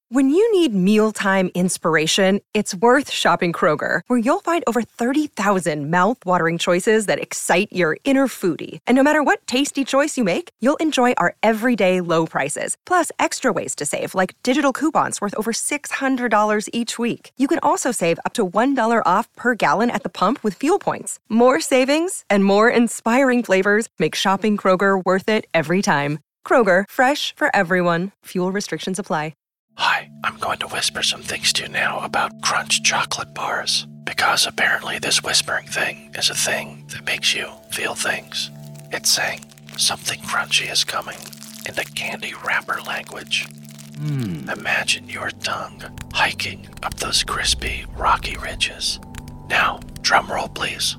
When you need mealtime inspiration, it's worth shopping Kroger, where you'll find over 30,000 mouth-watering choices that excite your inner foodie. And no matter what tasty choice you make, you'll enjoy our everyday low prices, plus extra ways to save, like digital coupons worth over $600 each week. You can also save up to $1 off per gallon at the pump with fuel points. More savings and more inspiring flavors make shopping Kroger worth it every time. Kroger, fresh for everyone. Fuel restrictions apply. Hi, I'm going to whisper some things to you now about Crunch chocolate bars, because apparently this whispering thing is a thing that makes you feel things. It's saying something crunchy is coming in the candy wrapper language. Imagine your tongue hiking up those crispy, rocky ridges. Now, drum roll, please.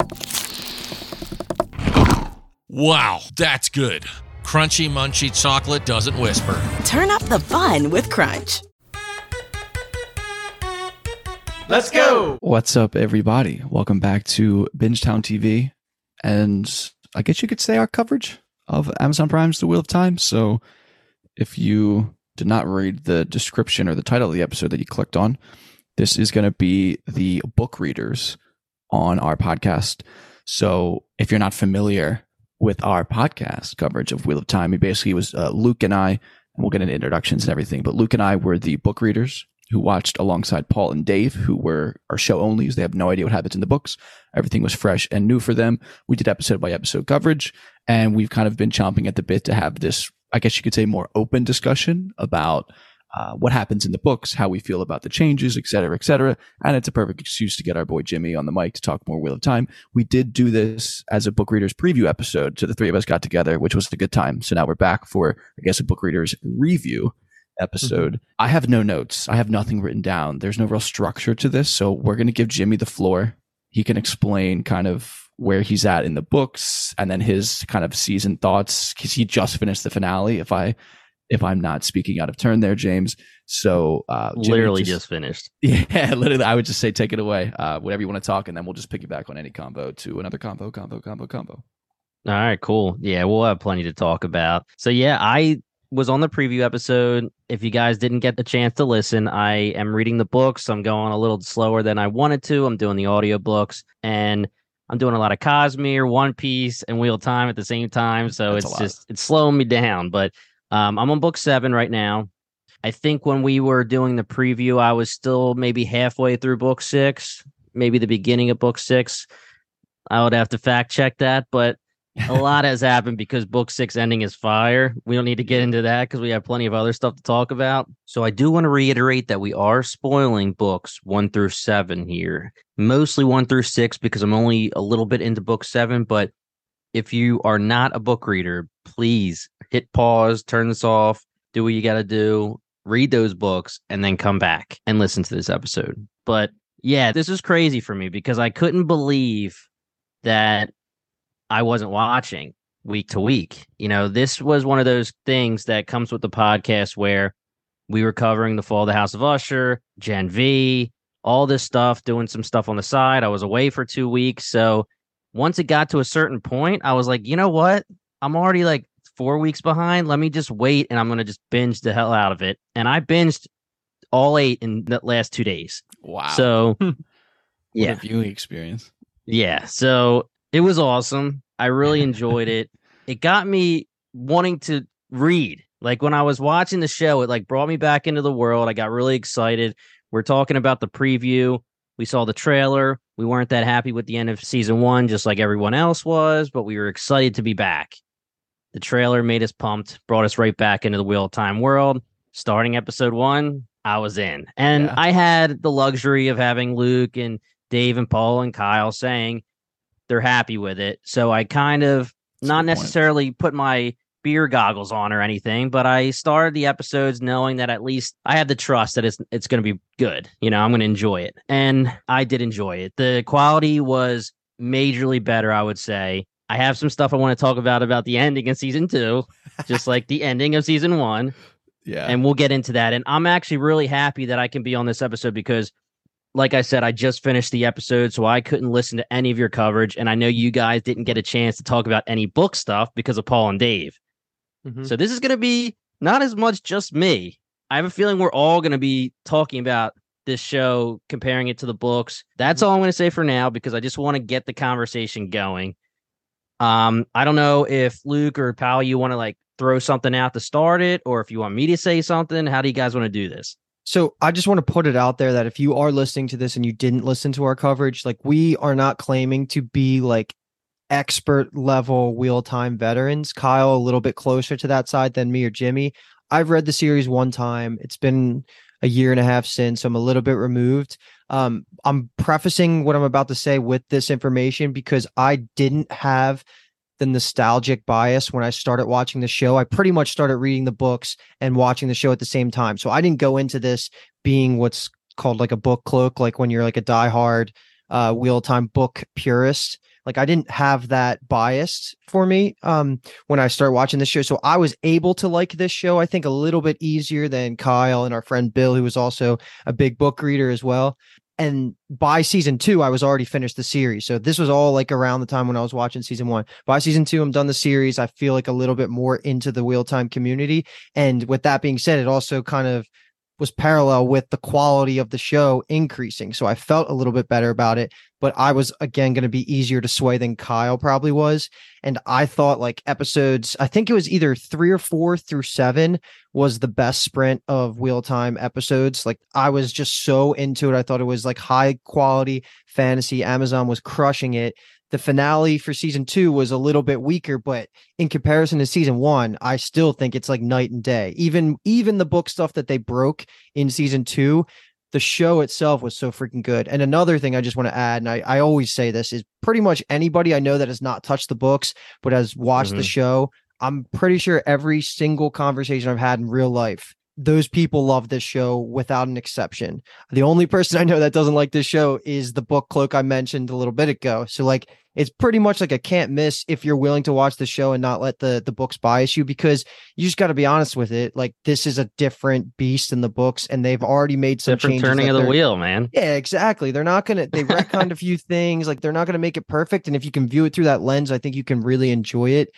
Wow, that's good. Crunchy, munchy chocolate doesn't whisper. Turn up the fun with Crunch. Let's go! What's up, everybody? Welcome back to Bingetown TV, and I guess you could say our coverage of Amazon Prime's The Wheel of Time. So if you did not read the description or the title of the episode that you clicked on, this is going to be the book readers on our podcast. So if you're not familiar with our podcast coverage of Wheel of Time, it basically was Luke and I, and we'll get into introductions and everything, but Luke and I were the book readers who watched alongside Paul and Dave, who were our show onlys. They have no idea what happens in the books. Everything was fresh and new for them. We did episode by episode coverage, and we've kind of been chomping at the bit to have this, I guess you could say, more open discussion about what happens in the books, how we feel about the changes, et cetera, et cetera. And it's a perfect excuse to get our boy Jimmy on the mic to talk more Wheel of Time. We did do this as a book readers preview episode, so the three of us got together, which was a good time. So now we're back for, I guess, a book readers review episode. I have no notes. I have nothing written down. There's no real structure to this. So we're going to give Jimmy the floor. He can explain kind of where he's at in the books and then his kind of season thoughts, because he just finished the finale. If I'm not speaking out of turn there, James. So literally just finished. Yeah, literally. I would just say take it away. Whatever you want to talk, and then we'll just piggyback on any combo to another combo. All right, cool. Yeah, we'll have plenty to talk about. So yeah, I was on the preview episode. If you guys didn't get the chance to listen, I am reading the books. I'm going a little slower than I wanted to. I'm doing the audio books, and I'm doing a lot of Cosmere, One Piece, and Wheel of Time at the same time. So it's slowing me down. But I'm on book 7 right now. I think when we were doing the preview, I was still maybe halfway through book 6, maybe the beginning of book 6. I would have to fact check that, but a lot has happened because book 6 ending is fire. We don't need to get into that because we have plenty of other stuff to talk about. So I do want to reiterate that we are spoiling books 1 through 7 here, mostly 1 through 6 because I'm only a little bit into book 7. But if you are not a book reader, please hit pause, turn this off, do what you got to do, read those books, and then come back and listen to this episode. But yeah, this is crazy for me because I couldn't believe that I wasn't watching week to week. You know, this was one of those things that comes with the podcast where we were covering the fall of the House of Usher, Gen V, all this stuff, doing some stuff on the side. I was away for 2 weeks. So once it got to a certain point, I was like, you know what? I'm already like 4 weeks behind. Let me just wait, and I'm going to just binge the hell out of it. And I binged all 8 in the last 2 days. Wow. So, yeah. What a viewing experience. Yeah. So it was awesome. I really enjoyed it. It got me wanting to read. Like when I was watching the show, it like brought me back into the world. I got really excited. We're talking about the preview. We saw the trailer. We weren't that happy with the end of season 1, just like everyone else was, but we were excited to be back. The trailer made us pumped, brought us right back into the Wheel of Time world. Starting episode 1, I was in. And I had the luxury of having Luke and Dave and Paul and Kyle saying they're happy with it. So I kind of not necessarily put my beer goggles on or anything, but I started the episodes knowing that at least I have the trust that it's going to be good. You know, I'm going to enjoy it. And I did enjoy it. The quality was majorly better, I would say. I have some stuff I want to talk about the ending of season 2, just like the ending of season 1. Yeah. And we'll get into that. And I'm actually really happy that I can be on this episode because, like I said, I just finished the episode, so I couldn't listen to any of your coverage. And I know you guys didn't get a chance to talk about any book stuff because of Paul and Dave. Mm-hmm. So this is going to be not as much just me. I have a feeling we're all going to be talking about this show, comparing it to the books. That's all I'm going to say for now, because I just want to get the conversation going. I don't know if Luke or Pal, you want to like throw something out to start it, or if you want me to say something. How do you guys want to do this? So I just want to put it out there that if you are listening to this and you didn't listen to our coverage, like, we are not claiming to be like expert level Wheel Time veterans. Kyle a little bit closer to that side than me or Jimmy. I've read the series one time. It's been a year and a half since, so I'm a little bit removed. I'm prefacing what I'm about to say with this information because I didn't have the nostalgic bias when I started watching the show. I pretty much started reading the books and watching the show at the same time. So I didn't go into this being what's called like a book cloak, like when you're like a diehard Wheel Time book purist. Like, I didn't have that bias for me when I started watching this show. So I was able to like this show, I think, a little bit easier than Kyle and our friend Bill, who was also a big book reader as well. And by season 2, I was already finished the series. So this was all like around the time when I was watching season 1. By season 2, I'm done the series. I feel like a little bit more into the Wheel Time community. And with that being said, it also kind of was parallel with the quality of the show increasing. So I felt a little bit better about it, but I was, again, going to be easier to sway than Kyle probably was. And I thought like episodes, I think it was either 3 or 4 through 7 was the best sprint of Wheel Time episodes. Like, I was just so into it. I thought it was like high quality fantasy. Amazon was crushing it. The finale for season 2 was a little bit weaker, but in comparison to season 1, I still think it's like night and day. Even the book stuff that they broke in season 2, the show itself was so freaking good. And another thing I just want to add, and I always say this, is pretty much anybody I know that has not touched the books but has watched the show, I'm pretty sure every single conversation I've had in real life, those people love this show without an exception. The only person I know that doesn't like this show is the book cloak I mentioned a little bit ago. So like, it's pretty much like a can't miss if you're willing to watch the show and not let the books bias you, because you just got to be honest with it. Like, this is a different beast in the books, and they've already made some different changes. Turning of the wheel, man. Yeah, exactly. They're not going to, they retconned a few things. Like, they're not going to make it perfect. And if you can view it through that lens, I think you can really enjoy it.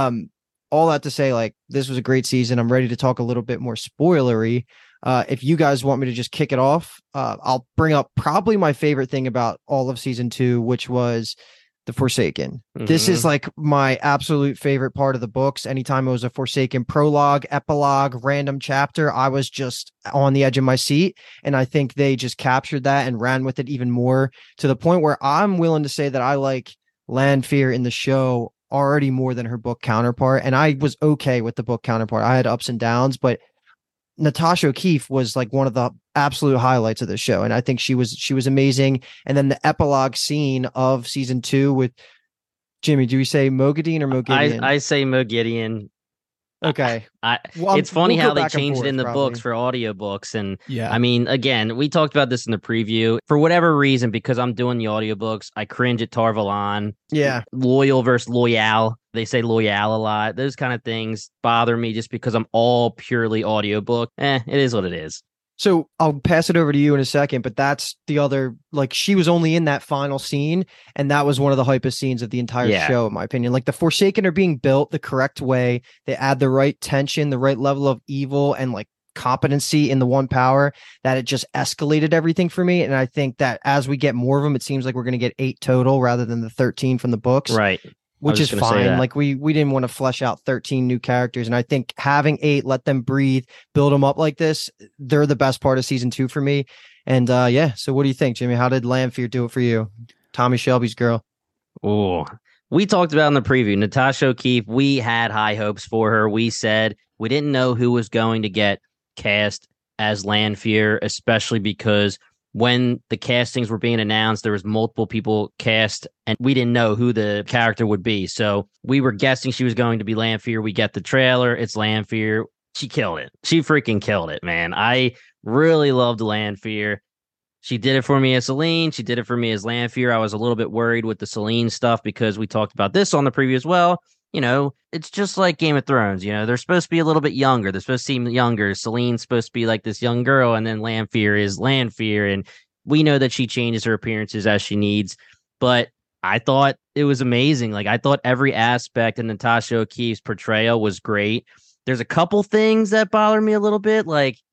All that to say, like, this was a great season. I'm ready to talk a little bit more spoilery. If you guys want me to just kick it off, I'll bring up probably my favorite thing about all of season 2, which was the Forsaken. This is like my absolute favorite part of the books. Anytime it was a Forsaken prologue, epilogue, random chapter, I was just on the edge of my seat. And I think they just captured that and ran with it even more, to the point where I'm willing to say that I like Lanfear in the show already more than her book counterpart. And I was okay with the book counterpart. I had ups and downs, but Natasha O'Keeffe was like one of the absolute highlights of the show. And I think she was amazing. And then the epilogue scene of season 2 with Jimmy, do we say Moghedien or Moghedien? I say Moghedien. Okay. It's funny how they changed it in the books for audiobooks. And yeah, I mean, again, we talked about this in the preview. For whatever reason, because I'm doing the audiobooks, I cringe at Tar Valon. Yeah. Loyal versus Loyal. They say Loyal a lot. Those kind of things bother me just because I'm all purely audiobook. It is what it is. So I'll pass it over to you in a second, but that's the other, like, she was only in that final scene, and that was one of the hypest scenes of the entire show, in my opinion. Like, the Forsaken are being built the correct way. They add the right tension, the right level of evil, and like competency in the one power, that it just escalated everything for me. And I think that as we get more of them, it seems like we're going to get 8 total rather than the 13 from the books. Right. Which is fine. Like, we didn't want to flesh out 13 new characters. And I think having 8, let them breathe, build them up like this, they're the best part of season 2 for me. And yeah, so what do you think, Jimmy? How did Lanfear do it for you? Tommy Shelby's girl. Oh, we talked about in the preview, Natasha O'Keeffe, we had high hopes for her. We said we didn't know who was going to get cast as Lanfear, especially because when the castings were being announced, there was multiple people cast, and we didn't know who the character would be. So we were guessing she was going to be Lanfear. We get the trailer. It's Lanfear. She killed it. She freaking killed it, man. I really loved Lanfear. She did it for me as Selene. She did it for me as Lanfear. I was a little bit worried with the Selene stuff because we talked about this on the preview as well. You know, it's just like Game of Thrones. You know, they're supposed to be a little bit younger. They're supposed to seem younger. Selene's supposed to be like this young girl, and then Lanfear is Lanfear. And we know that she changes her appearances as she needs. But I thought it was amazing. Like, I thought every aspect of Natasha O'Keeffe's portrayal was great. There's a couple things that bother me a little bit. Like,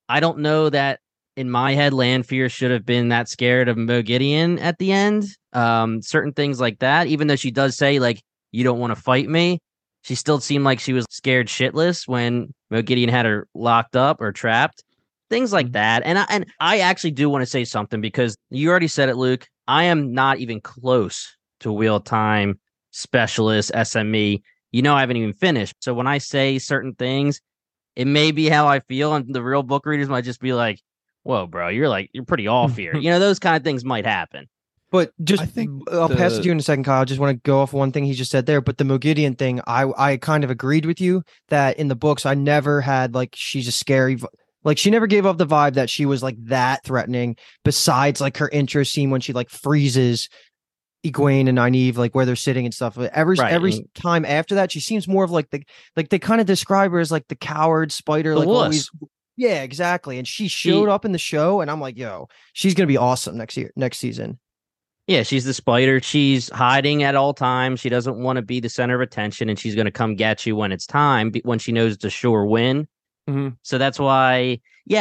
I don't know that in my head, Lanfear should have been that scared of Mo Gideon at the end. Certain things like that, even though she does say, like, you don't want to fight me, she still seemed like she was scared shitless when Mo Gideon had her locked up or trapped. Things like that. And I actually do want to say something because you already said it, Luke. I am not even close to Wheel Time Specialist SME. You know, I haven't even finished. So when I say certain things, it may be how I feel, and the real book readers might just be like, whoa, bro, you're pretty off here. You know, those kind of things might happen. But just, I think I'll pass it to you in a second, Kyle. I just want to go off one thing he just said there. But the Mo Gideon thing, I kind of agreed with you that in the books, I never had like, she's a scary, like she never gave off the vibe that she was like that threatening, besides like her intro scene when she like freezes Egwene and Nynaeve, like where they're sitting and stuff. Every time after that, she seems more of like they kind of describe her as like the coward spider, The like wuss. always. Yeah, exactly. And she showed up in the show, and I'm like, yo, she's gonna be awesome next season. Yeah, she's the spider. She's hiding at all times. She doesn't want to be the center of attention, and she's going to come get you when it's time, when she knows it's a sure win. Mm-hmm. So that's why,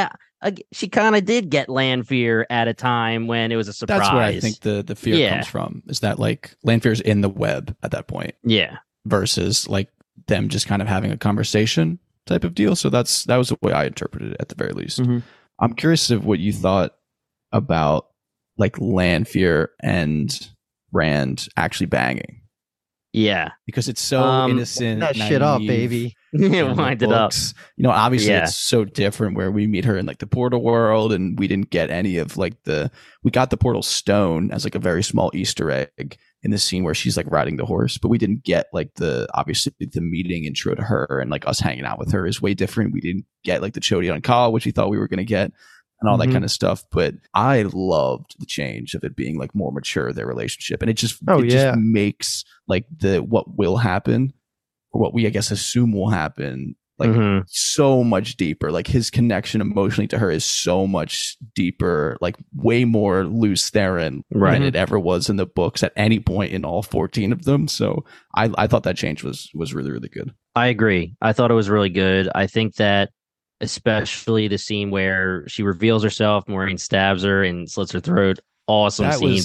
she kind of did get Lanfear at a time when it was a surprise. That's where I think the fear comes from, is that like Lanfear's in the web at that point. Yeah. Versus like them just kind of having a conversation type of deal. So that was the way I interpreted it at the very least. Mm-hmm. I'm curious of what you thought about like Lanfear and Rand actually banging. Yeah. Because it's so innocent. That shit up, baby. Wind it up. You know, obviously Yeah. it's so different where we meet her in like the portal world, and we didn't get any of like we got the portal stone as like a very small Easter egg in the scene where she's like riding the horse, but we didn't get like obviously the meeting intro to her, and like us hanging out with her is way different. We didn't get like the Chody on Kyle, which we thought we were going to get, and all that kind of stuff. But I loved the change of it being like more mature, their relationship. And it just, just makes like what will happen, or what we, I guess, assume will happen, like so much deeper. Like his connection emotionally to her is so much deeper, like way more loose therein than it ever was in the books at any point in all 14 of them. So I thought that change was really, really good. I agree. I thought it was really good. I think that especially the scene where she reveals herself, Maureen stabs her and slits her throat. Awesome scene.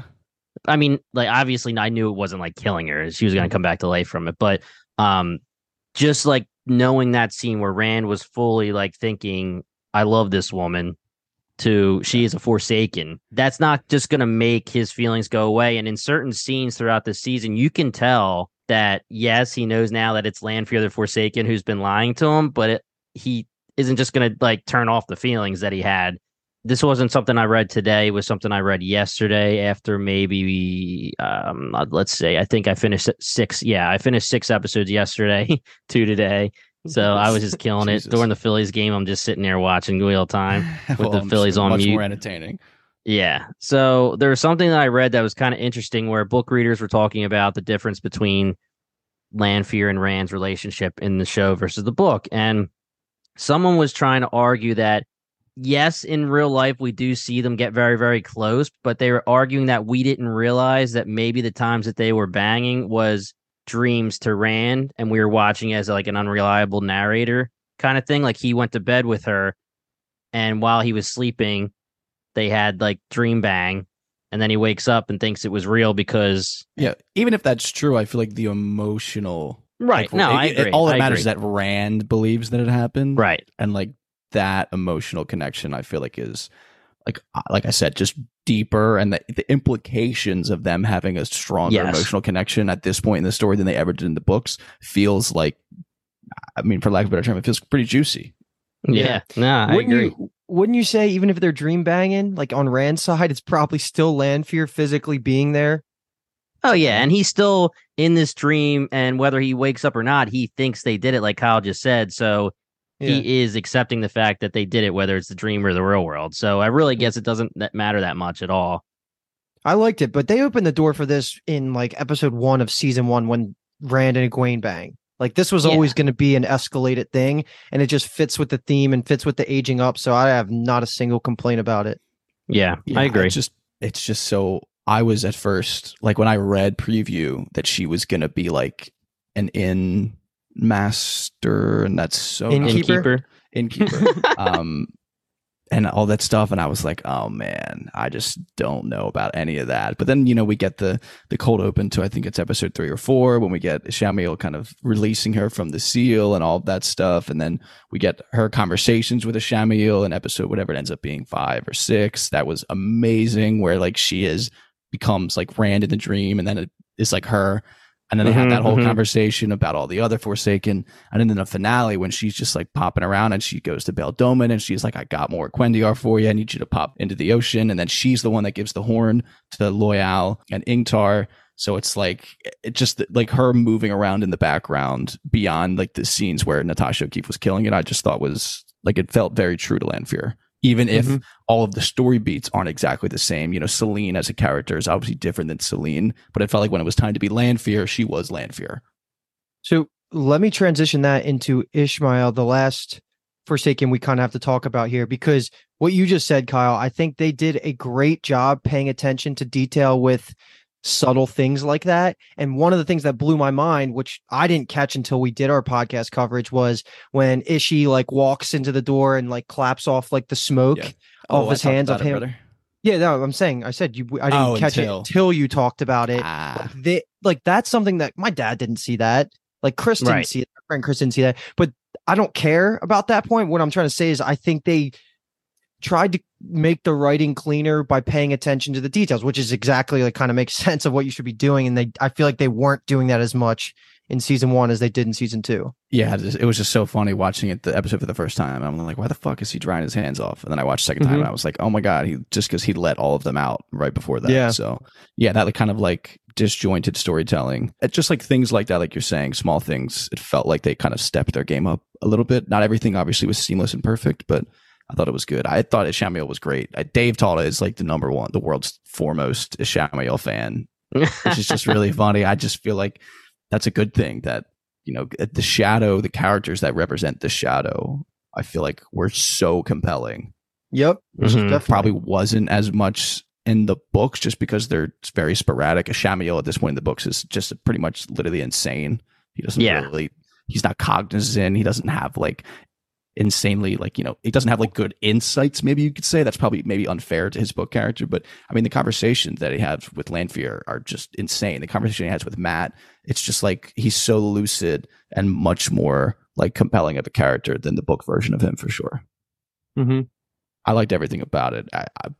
I mean, like, obviously I knew it wasn't like killing her. She was going to come back to life from it. But just like knowing that scene where Rand was fully like thinking, I love this woman, to she is a Forsaken, that's not just going to make his feelings go away. And in certain scenes throughout the season, you can tell that, yes, he knows now that it's Lanfear the Forsaken who's been lying to him, but he isn't just going to like turn off the feelings that he had. This wasn't something I read today. It was something I read yesterday after maybe, let's say, I think I finished 6. Yeah, I finished 6 episodes yesterday, 2 today. So I was just killing it. During the Phillies game, I'm just sitting there watching Wheel Time with the Phillies on much mute. More entertaining. Yeah. So there was something that I read that was kind of interesting where book readers were talking about the difference between Lanfear and Rand's relationship in the show versus the book. And someone was trying to argue that, yes, in real life, we do see them get very, very close, but they were arguing that we didn't realize that maybe the times that they were banging was dreams to Rand, and we were watching as like an unreliable narrator kind of thing. Like he went to bed with her, and while he was sleeping, they had like dream bang, and then he wakes up and thinks it was real because... Yeah, even if that's true, I feel like the emotional... Right. Like, no, I agree. All that matters is that Rand believes that it happened. Right. And like that emotional connection, I feel like is like I said, just deeper, and the implications of them having a stronger emotional connection at this point in the story than they ever did in the books feels like, I mean, for lack of a better term, it feels pretty juicy. Yeah. No, I agree. Wouldn't you say even if they're dream banging, like on Rand's side, it's probably still Lanfear physically being there? Oh, yeah. And he's still in this dream, and whether he wakes up or not, he thinks they did it, like Kyle just said. So he is accepting the fact that they did it, whether it's the dream or the real world. So I really guess it doesn't matter that much at all. I liked it, but they opened the door for this in like episode 1 of season 1 when Rand and Egwene bang. Like this was always going to be an escalated thing, and it just fits with the theme and fits with the aging up. So I have not a single complaint about it. Yeah, I agree. It's just so... I was at first, like when I read preview that she was going to be like an inn master, and that's so innkeeper. Innkeeper. and all that stuff. And I was like, oh man, I just don't know about any of that. But then, we get the cold open to, I think it's episode 3 or 4, when we get Shamiel kind of releasing her from the seal and all of that stuff. And then we get her conversations with a Shamiel in episode, whatever it ends up being, 5 or 6. That was amazing, where like becomes like Rand in the dream, and then it is like her. And then they have that whole conversation about all the other Forsaken. And then in the finale, when she's just like popping around and she goes to Bel Domin and she's like, I got more Quendiar for you. I need you to pop into the ocean. And then she's the one that gives the horn to Loyal and Ingtar. So it's like, it just like her moving around in the background beyond like the scenes where Natasha O'Keeffe was killing it. I just thought was like, it felt very true to Lanfear. Even if all of the story beats aren't exactly the same. Selene as a character is obviously different than Selene, but it felt like when it was time to be Lanfear, she was Lanfear. So let me transition that into Ishamael, the last Forsaken we kind of have to talk about here, because what you just said, Kyle, I think they did a great job paying attention to detail with subtle things like that. And one of the things that blew my mind, which I didn't catch until we did our podcast coverage, was when Ishii like walks into the door and like claps off like the smoke off his hands of him. Yeah, no, I said I didn't catch it until you talked about it. That's something that my dad didn't see that. Like Chris didn't see it. My friend Chris didn't see that. But I don't care about that point. What I'm trying to say is I think they tried to make the writing cleaner by paying attention to the details, which is exactly like kind of makes sense of what you should be doing. And I feel like they weren't doing that as much in season 1 as they did in season 2. Yeah, it was just so funny watching the episode for the first time. I'm like, why the fuck is he drying his hands off? And then I watched the second time and I was like, oh my God, because he let all of them out right before that. Yeah. So yeah, that kind of like disjointed storytelling. It's just like things like that, like you're saying, small things. It felt like they kind of stepped their game up a little bit. Not everything obviously was seamless and perfect, but I thought it was good. I thought Ishamael was great. Dave Talla is like the world's foremost Ishamael fan, which is just really funny. I just feel like that's a good thing that, the Shadow, the characters that represent the Shadow, I feel like were so compelling. Yep. Probably wasn't as much in the books just because they're very sporadic. Ishamael at this point in the books is just pretty much literally insane. He doesn't he's not cognizant. He doesn't have like insanely he doesn't have like good insights, maybe you could say. That's probably maybe unfair to his book character, but I mean the conversations that he has with Lanfear are just insane. The conversation he has with Mat, it's just like he's so lucid and much more like compelling of a character than the book version of him, for sure. I liked everything about it.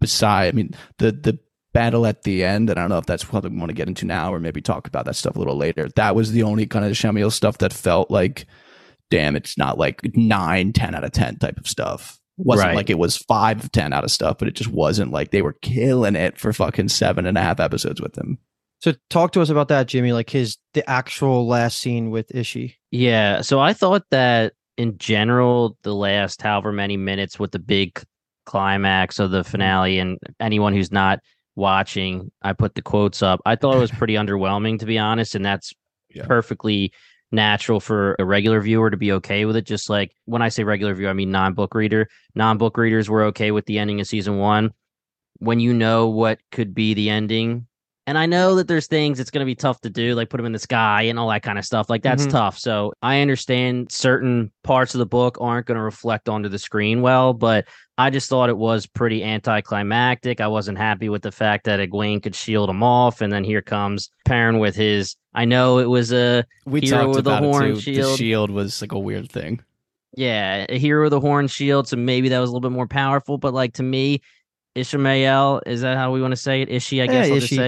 The battle at the end, and I don't know if that's what we want to get into now or maybe talk about that stuff a little later. That was the only kind of Shamiel stuff that felt like, damn, it's not like 9, 10 out of 10 type of stuff. Wasn't like it was 5 of 10 out of stuff, but it just wasn't like they were killing it for fucking 7.5 episodes with him. So talk to us about that, Jimmy, like the actual last scene with Ishii. Yeah. So I thought that in general, the last however many minutes with the big climax of the finale, and anyone who's not watching, I put the quotes up. I thought it was pretty underwhelming, to be honest. And that's perfectly natural for a regular viewer to be okay with it. Just like when I say regular viewer, I mean non-book reader. Non-book readers were okay with the ending of season 1. When you know what could be the ending, and I know that there's things it's going to be tough to do, like put them in the sky and all that kind of stuff. Like that's tough. So I understand certain parts of the book aren't going to reflect onto the screen well, but I just thought it was pretty anticlimactic. I wasn't happy with the fact that Egwene could shield him off, and then here comes Perrin with his. I know it was a hero with a horn shield. The shield was like a weird thing. Yeah, a hero with a horn shield, so maybe that was a little bit more powerful. But like to me, Ishamael, is that how we want to say it? Ishii, I guess I'll just say.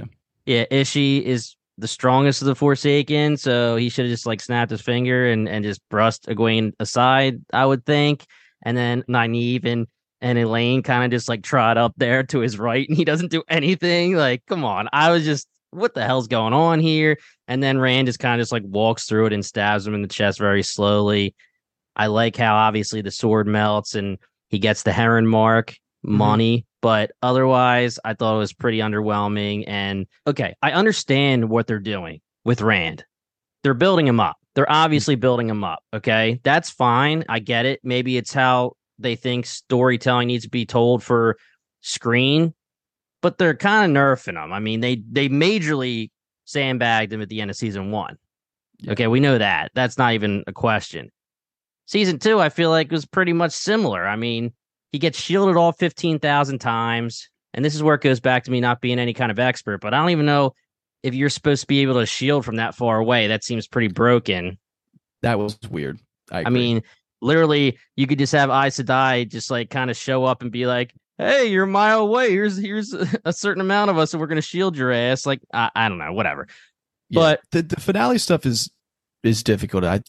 Ishii is the strongest of the Forsaken, so he should have just like snapped his finger and just brushed Egwene aside, I would think. And then Nynaeve and Elaine kind of just like trot up there to his right, and he doesn't do anything. Like, come on. I was just, what the hell's going on here? And then Rand just kind of just like walks through it and stabs him in the chest very slowly. I like how obviously the sword melts and he gets the heron mark money, but otherwise I thought it was pretty underwhelming. And okay, I understand what they're doing with Rand. They're building him up. They're obviously building him up. Okay, that's fine. I get it. Maybe it's how they think storytelling needs to be told for screen, but they're kind of nerfing him. I mean, they majorly sandbagged him at the end of season 1. Yeah. Okay, we know that. That's not even a question. Season 2, I feel like was pretty much similar. I mean, he gets shielded all 15,000 times. And this is where it goes back to me not being any kind of expert, but I don't even know if you're supposed to be able to shield from that far away. That seems pretty broken. That was weird. I mean, literally, you could just have Aes Sedai just like kind of show up and be like, "Hey, you're a mile away. Here's a certain amount of us, and we're gonna shield your ass." Like, I don't know, whatever. Yeah, but the finale stuff is difficult. I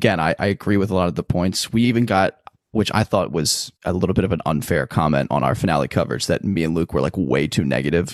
agree with a lot of the points. We even got, which I thought was a little bit of an unfair comment on our finale coverage, that me and Luke were like way too negative,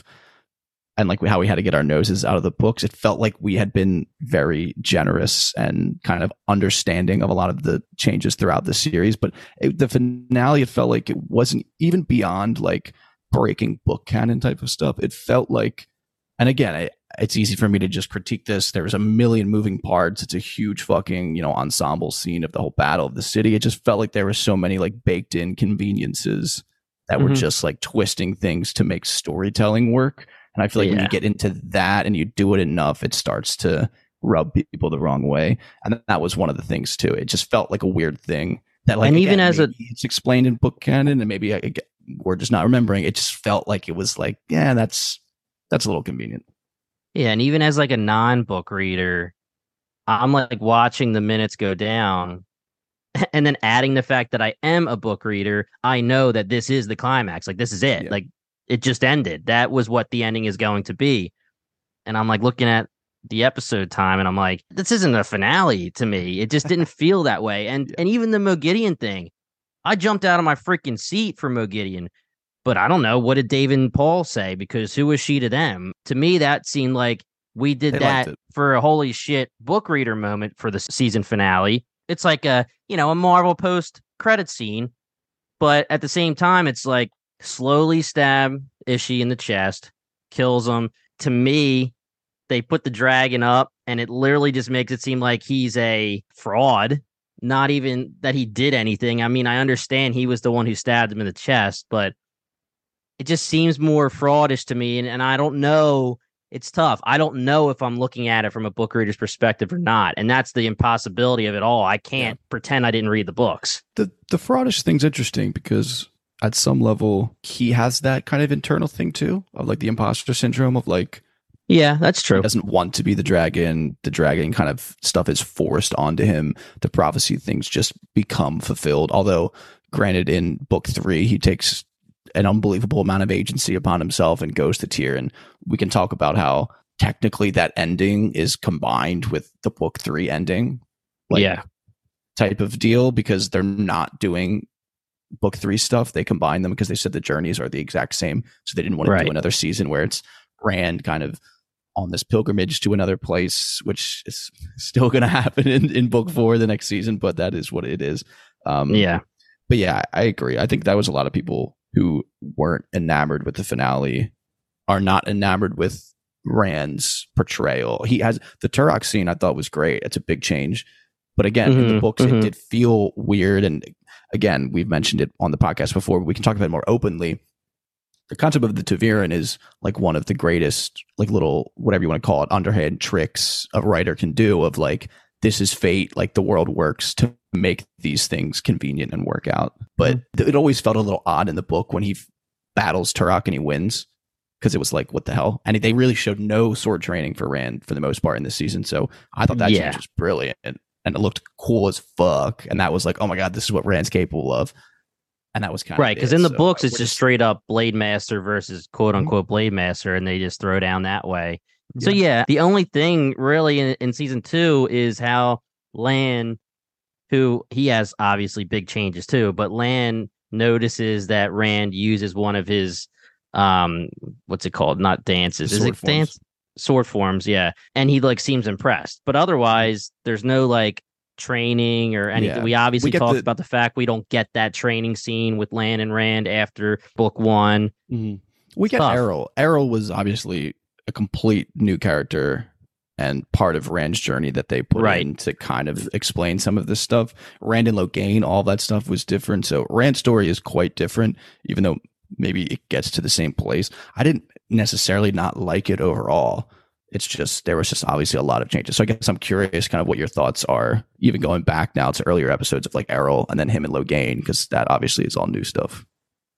and like how we had to get our noses out of the books. It felt like we had been very generous and kind of understanding of a lot of the changes throughout the series. But the finale, it felt like it wasn't even beyond like breaking book canon type of stuff. It felt like, and again, it's easy for me to just critique this. There's a million moving parts. It's a huge fucking, ensemble scene of the whole battle of the city. It just felt like there were so many like baked in conveniences that were just like twisting things to make storytelling work. And I feel like when you get into that and you do it enough, it starts to rub people the wrong way. And that was one of the things too. It just felt like a weird thing that, like, and even as it's explained in book canon, and maybe we're just not remembering. It just felt like it was like, yeah, that's a little convenient. Yeah, and even as like a non-book reader, I'm like watching the minutes go down, and then adding the fact that I am a book reader, I know that this is the climax. Like, this is it. Yeah. Like, it just ended. That was what the ending is going to be. And I'm like looking at the episode time, and I'm like, this isn't a finale to me. It just didn't feel that way. And and even the Moghedien thing, I jumped out of my freaking seat for Moghedien. But I don't know, what did Dave and Paul say? Because who was she to them? To me, that seemed like we did that for a holy shit book reader moment for the season finale. It's like a Marvel post credit scene, but at the same time, it's like slowly stab Ishii in the chest, kills him. To me, they put the dragon up, and it literally just makes it seem like he's a fraud. Not even that he did anything. I mean, I understand he was the one who stabbed him in the chest, but it just seems more fraudish to me, and I don't know. It's tough. I don't know if I'm looking at it from a book reader's perspective or not, and that's the impossibility of it all. I can't pretend I didn't read the books. The fraudish thing's interesting because at some level he has that kind of internal thing too, of like the imposter syndrome of like, yeah, that's true. He doesn't want to be the dragon. The dragon kind of stuff is forced onto him. The prophecy things just become fulfilled. Although, granted, in book 3, he takes an unbelievable amount of agency upon himself and goes to Tyr. And we can talk about how technically that ending is combined with the book 3 ending. Type of deal, because they're not doing book 3 stuff. They combine them because they said the journeys are the exact same. So they didn't want to do another season where it's Rand kind of on this pilgrimage to another place, which is still going to happen in book 4 the next season, but that is what it is. But yeah, I agree. I think that was a lot of people who weren't enamored with the finale are not enamored with Rand's portrayal. He has the Turok scene I thought was great. It's a big change. But again, in the books, it did feel weird. And again, we've mentioned it on the podcast before, but we can talk about it more openly. The concept of the Ta'veren is like one of the greatest, like little, whatever you want to call it, underhand tricks a writer can do of like, this is fate. Like the world works to make these things convenient and work out. But it always felt a little odd in the book when he battles Turok and he wins, because it was like, what the hell? And they really showed no sword training for Rand for the most part in this season. So I thought that change was brilliant, and it looked cool as fuck. And that was like, oh my God, this is what Rand's capable of. And that was kind of right, because in the books, it's just straight up Blade Master versus quote unquote Blade Master, and they just throw down that way. So yeah, the only thing really in season 2 is how Lan, who he has obviously big changes too, but Lan notices that Rand uses one of his what's it called? Not dances. Is it dance? Sword forms, yeah. And he like seems impressed. But otherwise, there's no like training or anything. We obviously talked about the fact we don't get that training scene with Lan and Rand after book 1. We get Errol. Errol was obviously a complete new character and part of Rand's journey that they put in to kind of explain some of this stuff. Rand and Logain, all that stuff was different. So Rand's story is quite different, even though maybe it gets to the same place. I didn't necessarily not like it overall. It's just, there was just obviously a lot of changes. So I guess I'm curious kind of what your thoughts are, even going back now to earlier episodes of like Errol and then him and Logain, because that obviously is all new stuff.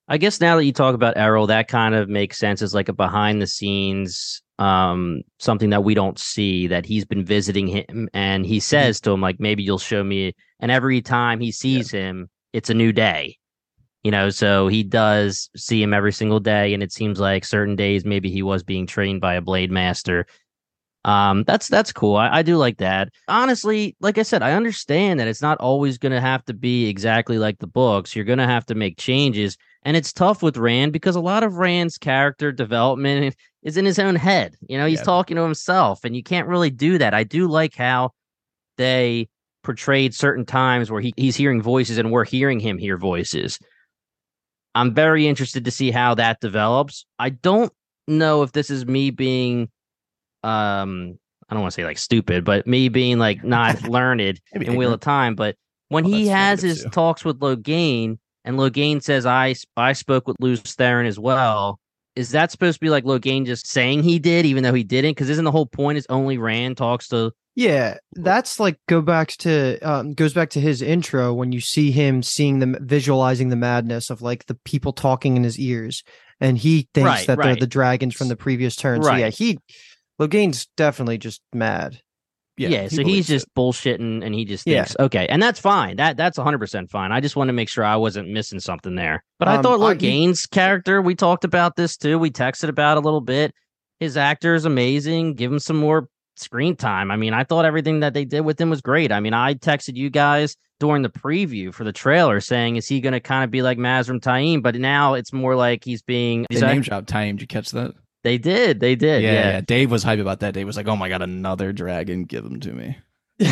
I guess now that you talk about Errol, that kind of makes sense as like a behind the scenes something that we don't see, that he's been visiting him and he says to him, like, maybe you'll show me. And every time he sees him, it's a new day, so he does see him every single day. And it seems like certain days, maybe he was being trained by a blade master. That's cool. I do like that. Honestly, like I said, I understand that it's not always going to have to be exactly like the books. You're going to have to make changes. And it's tough with Rand because a lot of Rand's character development is in his own head. He's talking to himself, and you can't really do that. I do like how they portrayed certain times where he's hearing voices and we're hearing him hear voices. I'm very interested to see how that develops. I don't know if this is me being I don't want to say like stupid, but me being like not learned in Wheel of Time. But when he has his talks with Logain, and Logain says, I spoke with Lews Therin as well, is that supposed to be like Logain just saying he did, even though he didn't? Because isn't the whole point is only Rand talks to... Yeah, that's like goes back to his intro when you see him visualizing the madness of like the people talking in his ears, and he thinks that they're the dragons from the previous turn. So yeah, Logain's definitely just mad. Yeah, so he's just bullshitting, and he just thinks, okay, and that's fine. That's 100% fine. I just want to make sure I wasn't missing something there. But I thought Logain's character, we talked about this too. We texted about it a little bit. His actor is amazing. Give him some more screen time. I mean, I thought everything that they did with him was great. I mean, I texted you guys during the preview for the trailer saying, is he going to kind of be like Mazrim Taim? But now it's more like he's being... They name dropped Taim. Did you catch that? They did. Yeah. Dave was hype about that. Dave was like, oh my God, another dragon. Give him to me.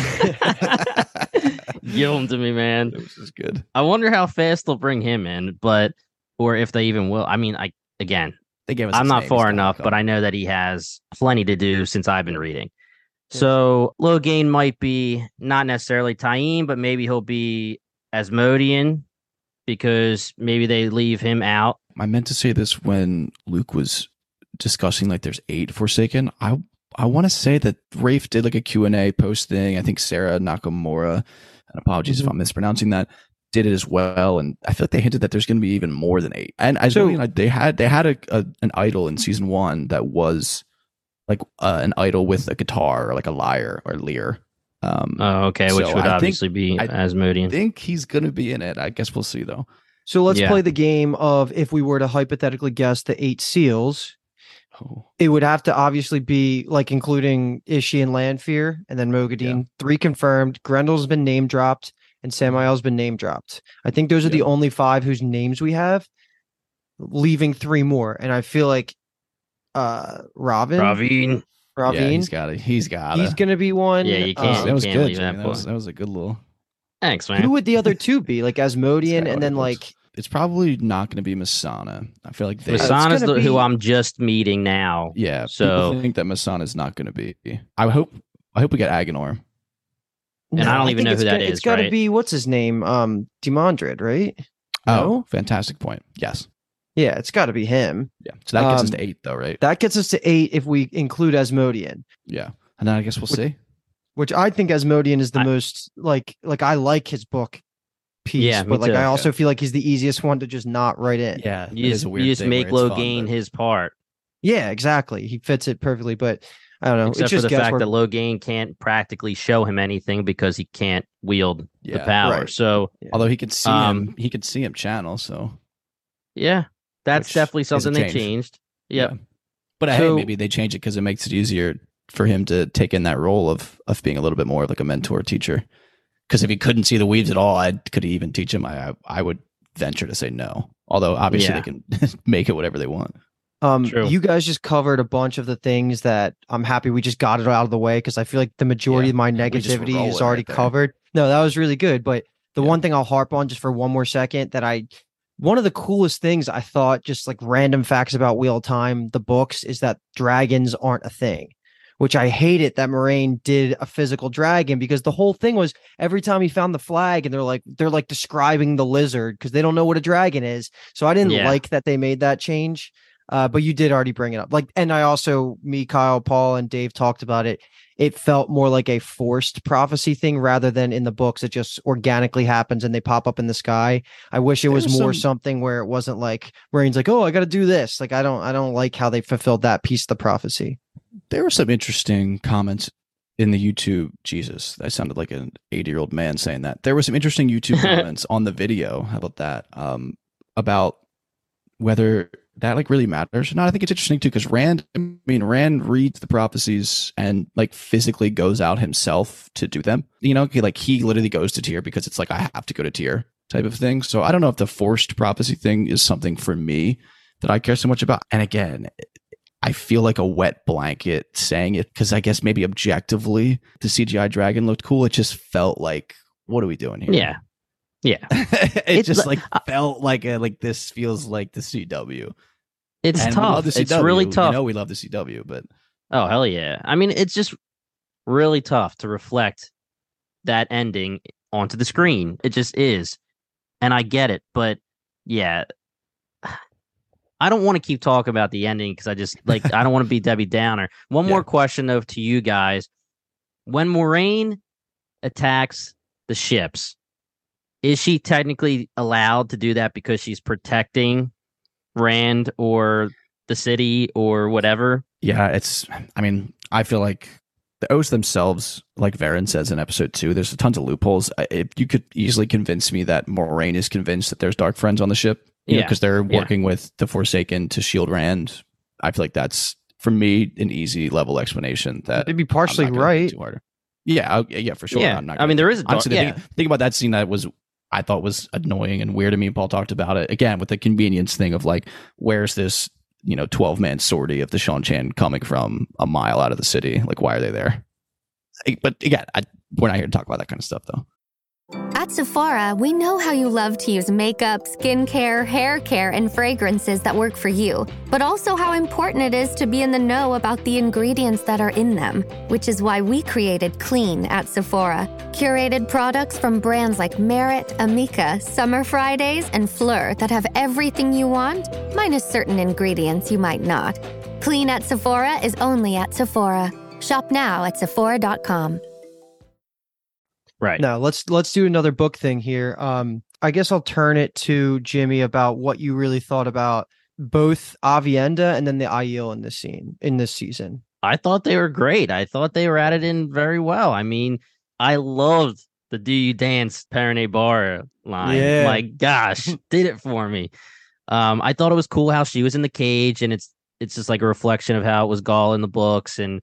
Give him to me, man. It was just good. I wonder how fast they'll bring him in, or if they even will. I mean, they gave us I'm not far enough, but I know that he has plenty to do since I've been reading. So Logain might be not necessarily Taim, but maybe he'll be Asmodean because maybe they leave him out. I meant to say this when Luke was discussing like there's 8 Forsaken. I want to say that Rafe did like a Q&A post thing. I think Sarah Nakamura, and apologies if I'm mispronouncing that, did it as well. And I feel like they hinted that there's going to be even more than 8. And they had an idol in season 1 that was like an idol with a guitar or like a lyre or lyre. Which would obviously be Asmodean. I think he's going to be in it. I guess we'll see though. So let's play the game of, if we were to hypothetically guess the 8 seals, it would have to obviously be like including Ishi and Lanfear, and then Mogadine. 3 confirmed. Grendel's been name dropped, and Samael's been name dropped. I think those are the only 5 whose names we have, leaving 3 more. And I feel like Ravine. Yeah, he's going to be one. Yeah, you can't. That was can't good. Leave that was a good little. Thanks, man. Who would the other 2 be? Like Asmodean, and then like. It's probably not going to be Masana. I feel like Masana's who I'm just meeting now. Yeah, so people think that Masana is not going to be. I hope we get Agenor. And I don't even know who that is. It's got to be, what's his name? Demandred, right? No? Fantastic point. Yes. Yeah, it's got to be him. Yeah. So that gets us to 8, though, right? That gets us to 8 if we include Asmodean. Yeah, and then I guess we'll see. Which I think Asmodean is the most like I like his book piece, but like I also feel like he's the easiest one to just not write in. Yeah, you just make Logain his part. Yeah, exactly. He fits it perfectly, but I don't know. Except for the fact that Logain can't practically show him anything because he can't wield the power. Right. So, although he could see him, channel. So, yeah, that's definitely something they changed. Yep. Yeah, but I think maybe they change it because it makes it easier for him to take in that role of being a little bit more like a mentor teacher. Because if he couldn't see the weaves at all, could he even teach him? I would venture to say no. Although obviously they can make it whatever they want. You guys just covered a bunch of the things that I'm happy we just got it out of the way, because I feel like the majority of my negativity is already covered. No, that was really good. But the one thing I'll harp on just for one more second, one of the coolest things I thought, just like random facts about Wheel of Time, the books, is that dragons aren't a thing. Which I hate it that Moraine did a physical dragon, because the whole thing was every time he found the flag and they're like describing the lizard because they don't know what a dragon is. So I didn't like that they made that change. But you did already bring it up. Like, and I also, me, Kyle, Paul, and Dave talked about it. It felt more like a forced prophecy thing rather than in the books. It just organically happens and they pop up in the sky. I wish it was more something where it wasn't like Rain's like, oh, I got to do this. Like, I don't like how they fulfilled that piece of the prophecy. There were some interesting comments in the YouTube. Jesus, that sounded like an 80-year-old man saying that. There were some interesting YouTube comments on the video. How about that? About whether that like really matters or not. I think it's interesting too, because Rand reads the prophecies and like physically goes out himself to do them. You know, he literally goes to Tyr because it's like, I have to go to Tyr type of thing. So I don't know if the forced prophecy thing is something for me that I care so much about. And again, I feel like a wet blanket saying it because I guess maybe objectively the CGI dragon looked cool. It just felt like, what are we doing here? Yeah. It just felt like this feels like the CW. It's and tough. It's really tough. You know, we love the CW, but oh hell yeah! I mean, it's just really tough to reflect that ending onto the screen. It just is, and I get it, but yeah, I don't want to keep talking about the ending because I just I don't want to be Debbie Downer. One more question though to you guys: when Moiraine attacks the ships, is she technically allowed to do that because she's protecting Rand or the city or whatever? Yeah, I feel like the oaths themselves, like Varen says in episode 2, there's tons of loopholes. If you could easily convince me that Moiraine is convinced that there's Dark Friends on the ship, because they're working with the Forsaken to shield Rand. I feel like that's, for me, an easy level explanation. That they'd be partially right. Yeah, for sure. Yeah, I'm not I mean, there is a dark, think about that scene I thought was annoying and weird to me. Paul talked about it again with the convenience thing of like, where's this 12-man sortie of the Seanchan coming from a mile out of the city? Like, why are they there? But again, we're not here to talk about that kind of stuff though. At Sephora, we know how you love to use makeup, skincare, hair care, and fragrances that work for you, but also how important it is to be in the know about the ingredients that are in them, which is why we created Clean at Sephora. Curated products from brands like Merit, Amika, Summer Fridays, and Fleur that have everything you want, minus certain ingredients you might not. Clean at Sephora is only at Sephora. Shop now at Sephora.com. Right. Now let's do another book thing here. I guess I'll turn it to Jimmy about what you really thought about both Aviendha and then the Aiel in this season. I thought they were great. I thought they were added in very well. I mean, I loved the "Do You Dance" Perrin Bar line. Yeah. My gosh, did it for me. I thought it was cool how she was in the cage, and it's just like a reflection of how it was Gaul in the books, and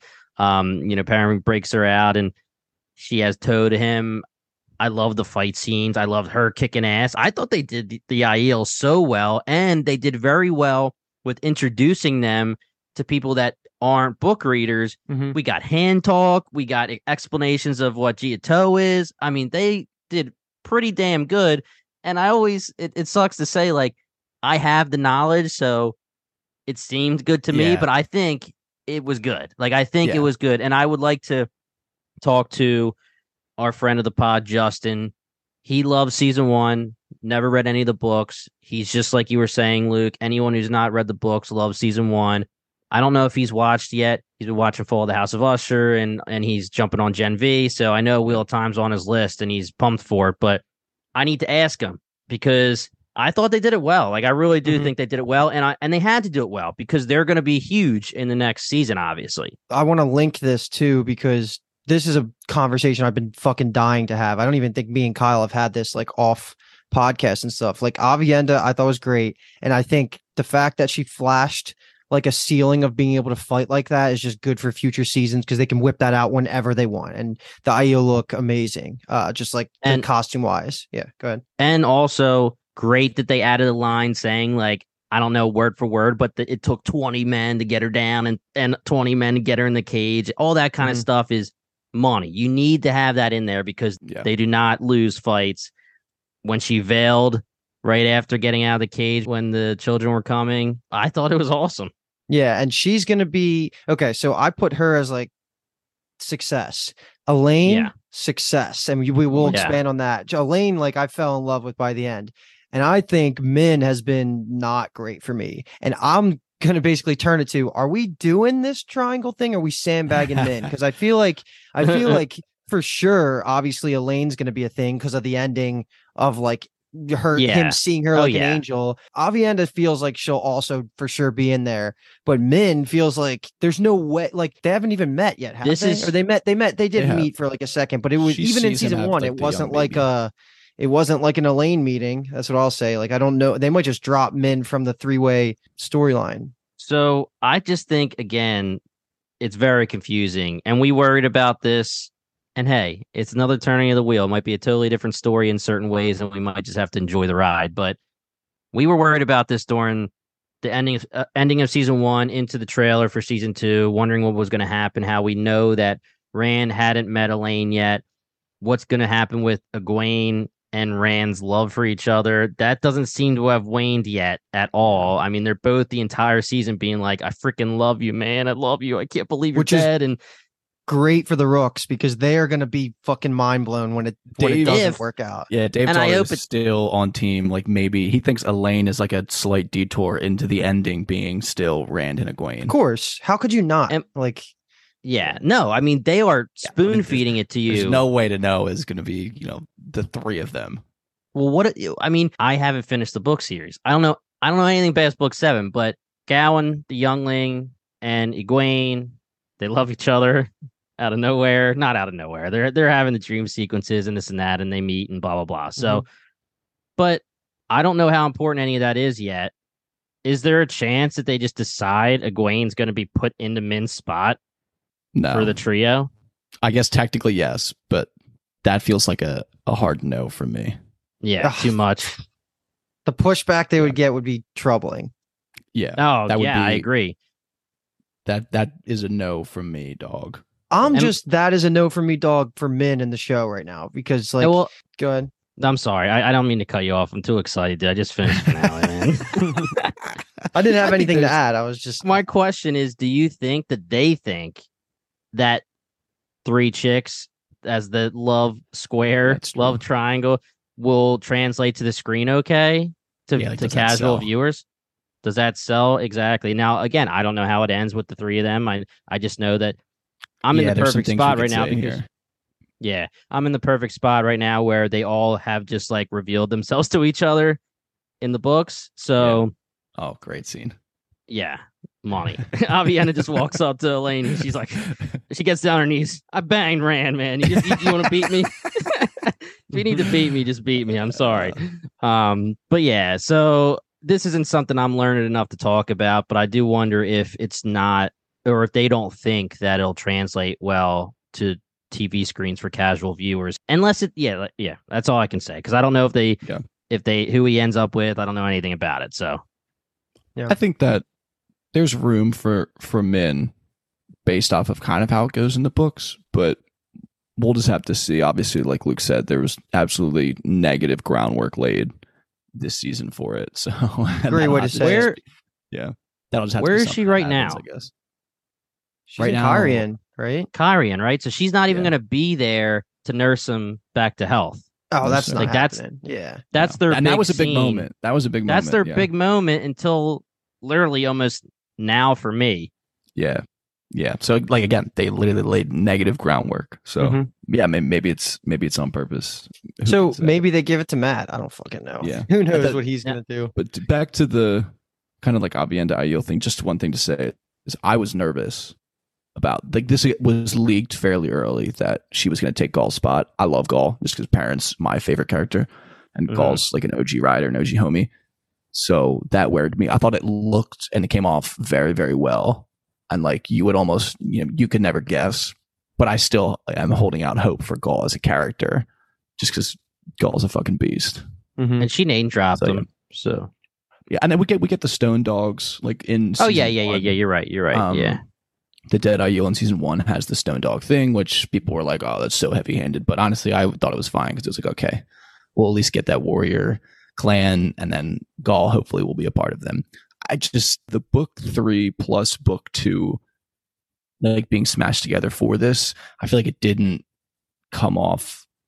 Perrin breaks her out and she has toe to him. I love the fight scenes. I loved her kicking ass. I thought they did the Aiel so well, and they did very well with introducing them to people that aren't book readers. Mm-hmm. We got hand talk. We got explanations of what Jiatoh is. I mean, they did pretty damn good. And I always, it sucks to say, like, I have the knowledge, so it seemed good to me, but I think it was good. Like, I think it was good. And I would like to talk to our friend of the pod, Justin. He loves season 1, never read any of the books. He's just like you were saying, Luke. Anyone who's not read the books loves season 1. I don't know if he's watched yet. He's been watching Fall of the House of Usher, and he's jumping on Gen V. So I know Wheel of Time's on his list, and he's pumped for it. But I need to ask him because I thought they did it well. Like, I really do think they did it well, and they had to do it well because they're going to be huge in the next season, obviously. I want to link this too because this is a conversation I've been fucking dying to have. I don't even think me and Kyle have had this like off podcast and stuff. Like Aviendha, I thought was great. And I think the fact that she flashed like a ceiling of being able to fight like that is just good for future seasons because they can whip that out whenever they want. And the Aiel look amazing. Just like and costume wise. Yeah, go ahead. And also great that they added a line saying like, I don't know word for word, but it took 20 men to get her down and 20 men to get her in the cage. All that kind of stuff is money. You need to have that in there because they do not lose fights. When she veiled right after getting out of the cage when the children were coming, I thought it was awesome. Yeah, and she's going to be... Okay, so I put her as like success. Elaine, success. And we will expand on that. Elaine, like I fell in love with by the end. And I think Min has been not great for me. And I'm going to basically turn it to, are we doing this triangle thing? Or are we sandbagging Min? Because I feel like for sure, obviously Elaine's going to be a thing because of the ending of like him seeing her like an angel. Avienda feels like she'll also for sure be in there, but Min feels like there's no way, like they haven't even met yet, have they? Or they did meet for like a second, but it was even in season one, it wasn't like it wasn't like an Elaine meeting. That's what I'll say. Like, I don't know. They might just drop Min from the 3-way storyline. So I just think, again, it's very confusing. And we worried about this. And hey, it's another turning of the wheel. It might be a totally different story in certain ways, and we might just have to enjoy the ride. But we were worried about this during the ending of season 1 into the trailer for season 2, wondering what was going to happen, how we know that Rand hadn't met Elaine yet, what's going to happen with Egwene and Rand's love for each other. That doesn't seem to have waned yet at all. I mean, they're both the entire season being like, I freaking love you, man. I love you. I can't believe you're dead. And great for the Rooks because they are going to be fucking mind blown when it doesn't work out. Yeah, Dave is still on team. Like maybe he thinks Elaine is like a slight detour into the ending being still Rand and Egwene. Of course. How could you not? Yeah, no, I mean, they are spoon feeding it to you. There's no way to know is going to be, the 3 of them. Well, I haven't finished the book series. I don't know anything past book 7, but Gawain, the youngling, and Egwene, they love each other out of nowhere. Not out of nowhere. They're having the dream sequences and this and that, and they meet and blah, blah, blah. So, but I don't know how important any of that is yet. Is there a chance that they just decide Egwene's going to be put into Min's spot? No. For the trio? I guess technically yes, but that feels like a hard no from me. Yeah, too much. The pushback they would get would be troubling. Yeah. Oh, I agree. That is a no from me, dog. That is a no from me, dog, for Min in the show right now because go ahead. I'm sorry. I don't mean to cut you off. I'm too excited, dude. I just finished finale, man. I didn't have anything to add. I was just... My question is, do you think that they think that 3 chicks as the love square, love triangle will translate to the screen okay to casual viewers? Does that sell? Exactly. Now, again, I don't know how it ends with the 3 of them. I just know that I'm in the perfect spot right now because I'm in the perfect spot right now where they all have just like revealed themselves to each other in the books. So, oh, great scene. Yeah. Money. Avienda just walks up to Elaine and she's like, she gets down on her knees. I banged Rand, man. You want to beat me? If you need to beat me, just beat me. I'm sorry. But yeah, so this isn't something I'm learned enough to talk about, but I do wonder if it's not, or if they don't think that it'll translate well to TV screens for casual viewers. Unless that's all I can say. Because I don't know if who he ends up with. I don't know anything about it. So yeah, I think that there's room for Min based off of kind of how it goes in the books, but we'll just have to see. Obviously, like Luke said, there was absolutely negative groundwork laid this season for it. So great way to say it. That'll just have where to is she right now? I guess she's right now, Cairhien, right? Cairhien, right? So she's not even going to be there to nurse him back to health. Oh, that's not happening. That's their and big that was a big scene. moment. That was a big moment. That's their big moment until literally almost now for me. Yeah. So like again, they literally laid negative groundwork. So maybe it's on purpose. So maybe they give it to Matt. I don't fucking know. Yeah. Who knows what he's gonna do? But back to the kind of like Avienda Aiel thing. Just one thing to say is I was nervous about this. It was leaked fairly early that she was going to take Gaul's spot. I love Gaul just because Perrin's my favorite character, and Gaul's like an OG rider, an OG homie. So that worried me. I thought it looked and it came off very, very well. And like you would almost, you could never guess. But I still am holding out hope for Gaul as a character just because Gaul's a fucking beast. And she name dropped him. So yeah, and then we get the Stone Dogs like in season 1. You're right. Yeah. The Dead Aiel in season 1 has the Stone Dog thing, which people were like, oh, that's so heavy handed. But honestly, I thought it was fine because it was like, okay, we'll at least get that warrior clan, and then Gaul hopefully will be a part of them. The book 3 plus book 2, like being smashed together for this, I feel like it didn't come off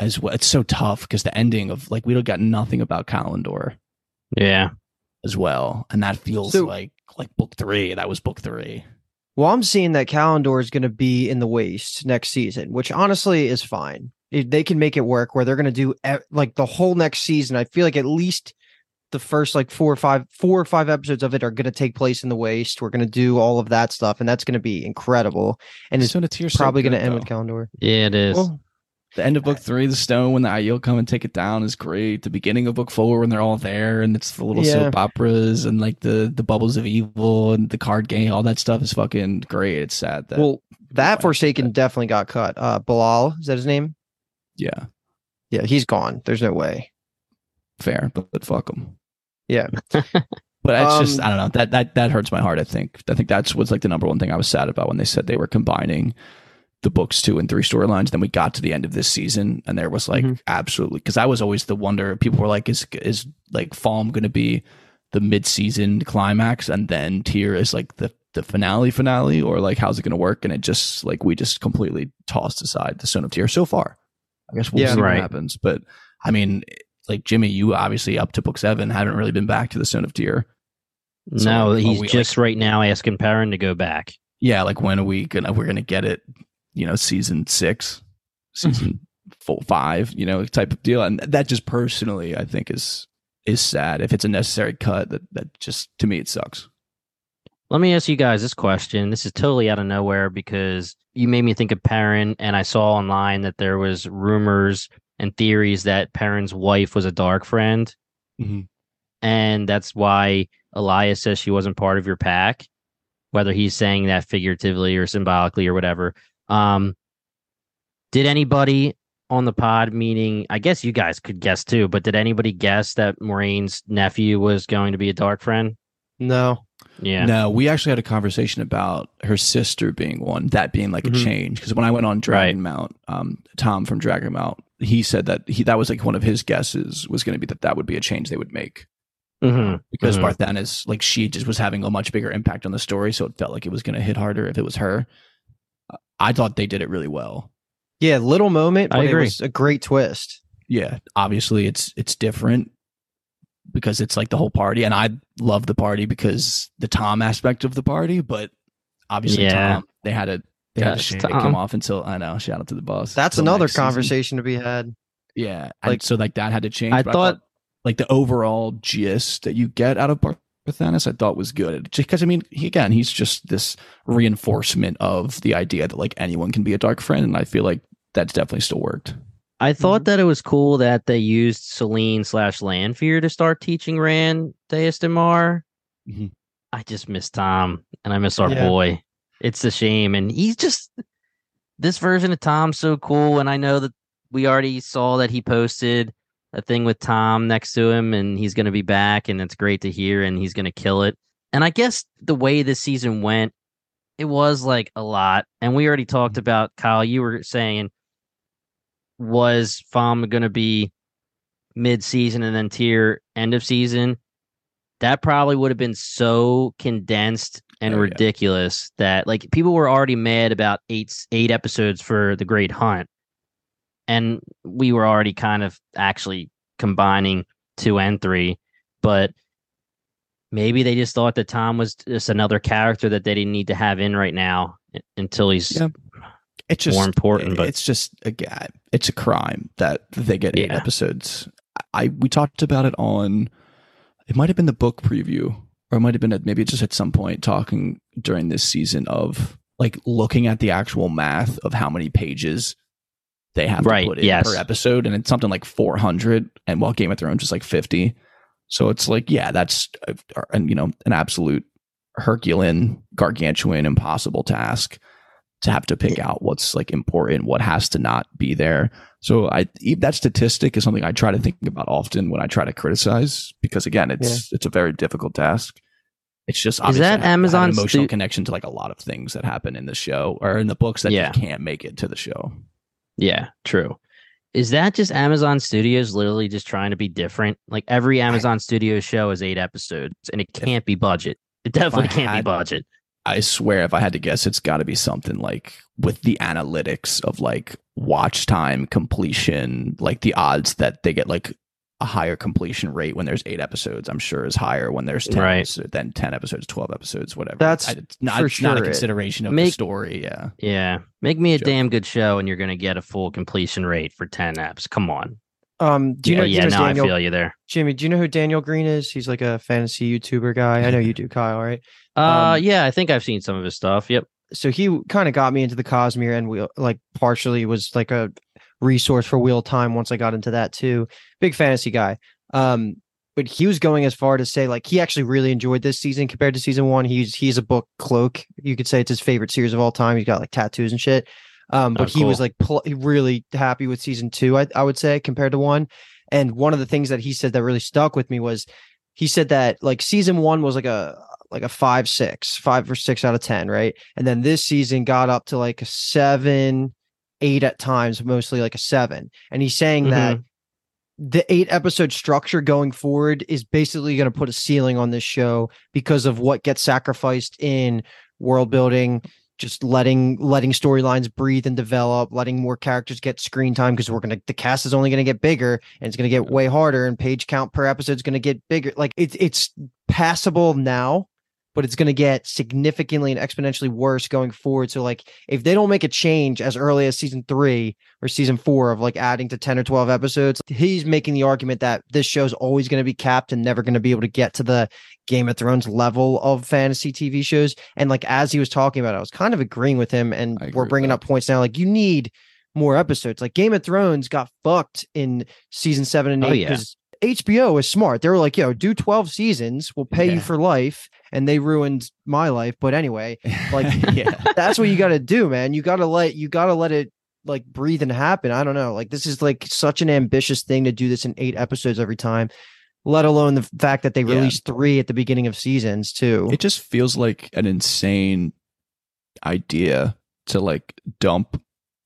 as well. It's so tough because the ending of like we don't got nothing about Kalendor. Yeah. As well, and that feels like book 3. That was book 3. Well, I'm seeing that Kalendor is going to be in the Waste next season, which honestly is fine. They can make it work where they're going to do like the whole next season. I feel like at least the first like 4 or 5 episodes of it are going to take place in the Waste. We're going to do all of that stuff, and that's going to be incredible. And it's probably going to end with Kalendor. Yeah, it is. Well, the end of book 3, the stone, when the Aiel come and take it down, is great. The beginning of book 4, when they're all there, and it's the little soap operas and like the bubbles of evil and the card game, all that stuff is fucking great. It's sad that Forsaken definitely got cut. Bilal, is that his name? Yeah, he's gone. There's no way. Fair, but fuck him. Yeah, but it's just I don't know, that hurts my heart. I think that's what's like the number one thing I was sad about when they said they were combining the books 2 and 3 storylines. Then we got to the end of this season and there was like absolutely, because I was always the wonder, people were like, is like Falm going to be the mid-season climax and then Tyr is like the finale, or like how's it going to work? And it just like we just completely tossed aside the Stone of Tyr so far. I guess we'll see what happens. But I mean, like Jimmy, you obviously up to book 7 haven't really been back to the Stone of Tyr. So no, he's just right now asking Perrin to go back. Yeah, like when are we're gonna get it? You know, season 6, season 5, you know, type of deal. And that just personally, I think is sad. If it's a necessary cut, that just, to me, it sucks. Let me ask you guys this question. This is totally out of nowhere because you made me think of Perrin, and I saw online that there was rumors and theories that Perrin's wife was a dark friend. Mm-hmm. And that's why Elias says she wasn't part of your pack, whether he's saying that figuratively or symbolically or whatever. Did anybody on the pod, meaning I guess you guys could guess too, but did anybody guess that Moiraine's nephew was going to be a dark friend? No. Yeah. No, we actually had a conversation about her sister being one, that being like a change. Because when I went on Dragon Mount, Tom from Dragon Mount, he said that that was like one of his guesses was going to be that would be a change they would make. Because Barthanes, like she just was having a much bigger impact on the story, so it felt like it was going to hit harder if it was her. I thought they did it really well. Yeah, little moment, but I agree. It was a great twist. Yeah, obviously it's different because it's like the whole party, and I love the party because the Tom aspect of the party, but obviously Tom, they had to shake him off until, I know, shout out to the boss. That's another conversation to be had. Yeah, so like that had to change. I thought like the overall gist that you get out of Barthanes, I thought was good. Because I mean, he's just this reinforcement of the idea that like anyone can be a dark friend, and I feel like that's definitely still worked. I thought that it was cool that they used Selene/Lanfear to start teaching Rand Deus Damar. I just miss Tom, and I miss our boy. It's a shame, and he's just this version of Tom's so cool. And I know that we already saw that he posted a thing with Tom next to him, and he's going to be back, and it's great to hear, and he's going to kill it. And I guess the way this season went, it was like a lot. And we already talked about, Kyle, you were saying, was Falm going to be mid-season and then Tyr end of season? That probably would have been so condensed and ridiculous that like people were already mad about eight episodes for The Great Hunt. And we were already kind of actually combining 2 and 3, but maybe they just thought that Tom was just another character that they didn't need to have in right now until he's it's just more important. But it's just it's a crime that they get 8 episodes. We talked about it on, it might have been the book preview, or it might have been maybe just at some point talking during this season of like looking at the actual math of how many pages they have to put in per episode, and it's something like 400, and while Game of Thrones is like 50. So it's like, that's an absolute Herculean, gargantuan, impossible task to have to pick out what's like important, what has to not be there. So that statistic is something I try to think about often when I try to criticize, because again, it's a very difficult task. It's just obviously that Amazon's emotional connection to like a lot of things that happen in the show or in the books that just can't make it to the show. Yeah, true. Is that just Amazon Studios literally just trying to be different? Like every Amazon Studios show is 8 episodes, and it can't be budget. It definitely can't be budget. I swear, if I had to guess, it's got to be something like with the analytics of like watch time, completion, like the odds that they get like a higher completion rate when there's 8 episodes, I'm sure is higher when there's 10 episodes, than 10 episodes, 12 episodes, whatever. That's it's not, for it's not a sure consideration of the story. Yeah. Yeah. Make me a damn good show and you're going to get a full completion rate for 10 eps. Come on. Do you know? Yeah, now Daniel, I feel you there. Jimmy, do you know who Daniel Green is? He's like a fantasy YouTuber guy. I know you do, Kyle, right? Yeah, I think I've seen some of his stuff. Yep. So he kind of got me into the Cosmere, and we like partially was like a resource for Wheel Time once I got into that too. Big fantasy guy. But he was going as far to say like he actually really enjoyed this season compared to season 1. He's a book cloak. You could say it's his favorite series of all time. He's got like tattoos and shit. But he was like really happy with season 2, I would say, compared to 1. And one of the things that he said that really stuck with me was he said that like season 1 was like a 5 or 6 out of 10, right? And then this season got up to like a 7, 8 at times, mostly like a 7. And he's saying that the 8 episode structure going forward is basically going to put a ceiling on this show because of what gets sacrificed in world building, just letting storylines breathe and develop, letting more characters get screen time because the cast is only going to get bigger and it's going to get way harder, and page count per episode is going to get bigger. Like it's passable now, but it's going to get significantly and exponentially worse going forward. So like if they don't make a change as early as season 3 or season 4 of like adding to 10 or 12 episodes, he's making the argument that this show's always going to be capped and never going to be able to get to the Game of Thrones level of fantasy TV shows. And like, as he was talking about it, I was kind of agreeing with him, and we're bringing up points now. Like, you need more episodes. Like Game of Thrones got fucked in season 7 and 8 because HBO is smart. They were like, yo, do 12 seasons. We'll pay you for life. And they ruined my life. But anyway, like, that's what you got to do, man. You got to let it like breathe and happen. I don't know. Like, this is like such an ambitious thing to do this in 8 episodes every time, let alone the fact that they released 3 at the beginning of seasons too. It just feels like an insane idea to like dump,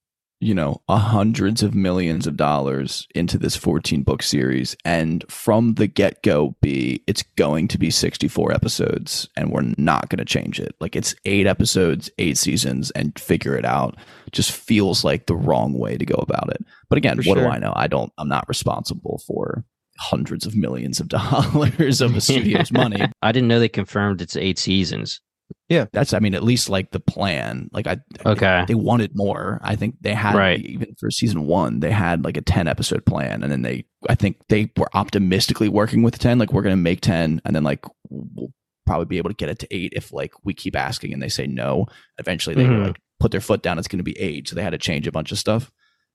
hundreds of millions of dollars into this 14 book series, and from the get-go it's going to be 64 episodes, and we're not going to change it. Like, it's 8 episodes, 8 seasons, and figure it out. Just feels like the wrong way to go about it. But again, what do I know? I'm not responsible for hundreds of millions of dollars of a studio's money. I didn't know they confirmed it's 8 seasons. Yeah, that's, at least like the plan. Like they wanted more. I think they had, even for season 1, they had like a 10 episode plan. And then I think they were optimistically working with 10. Like, we're going to make 10. And then like, we'll probably be able to get it to 8 if like we keep asking and they say no. Eventually they like put their foot down. It's going to be 8. So they had to change a bunch of stuff.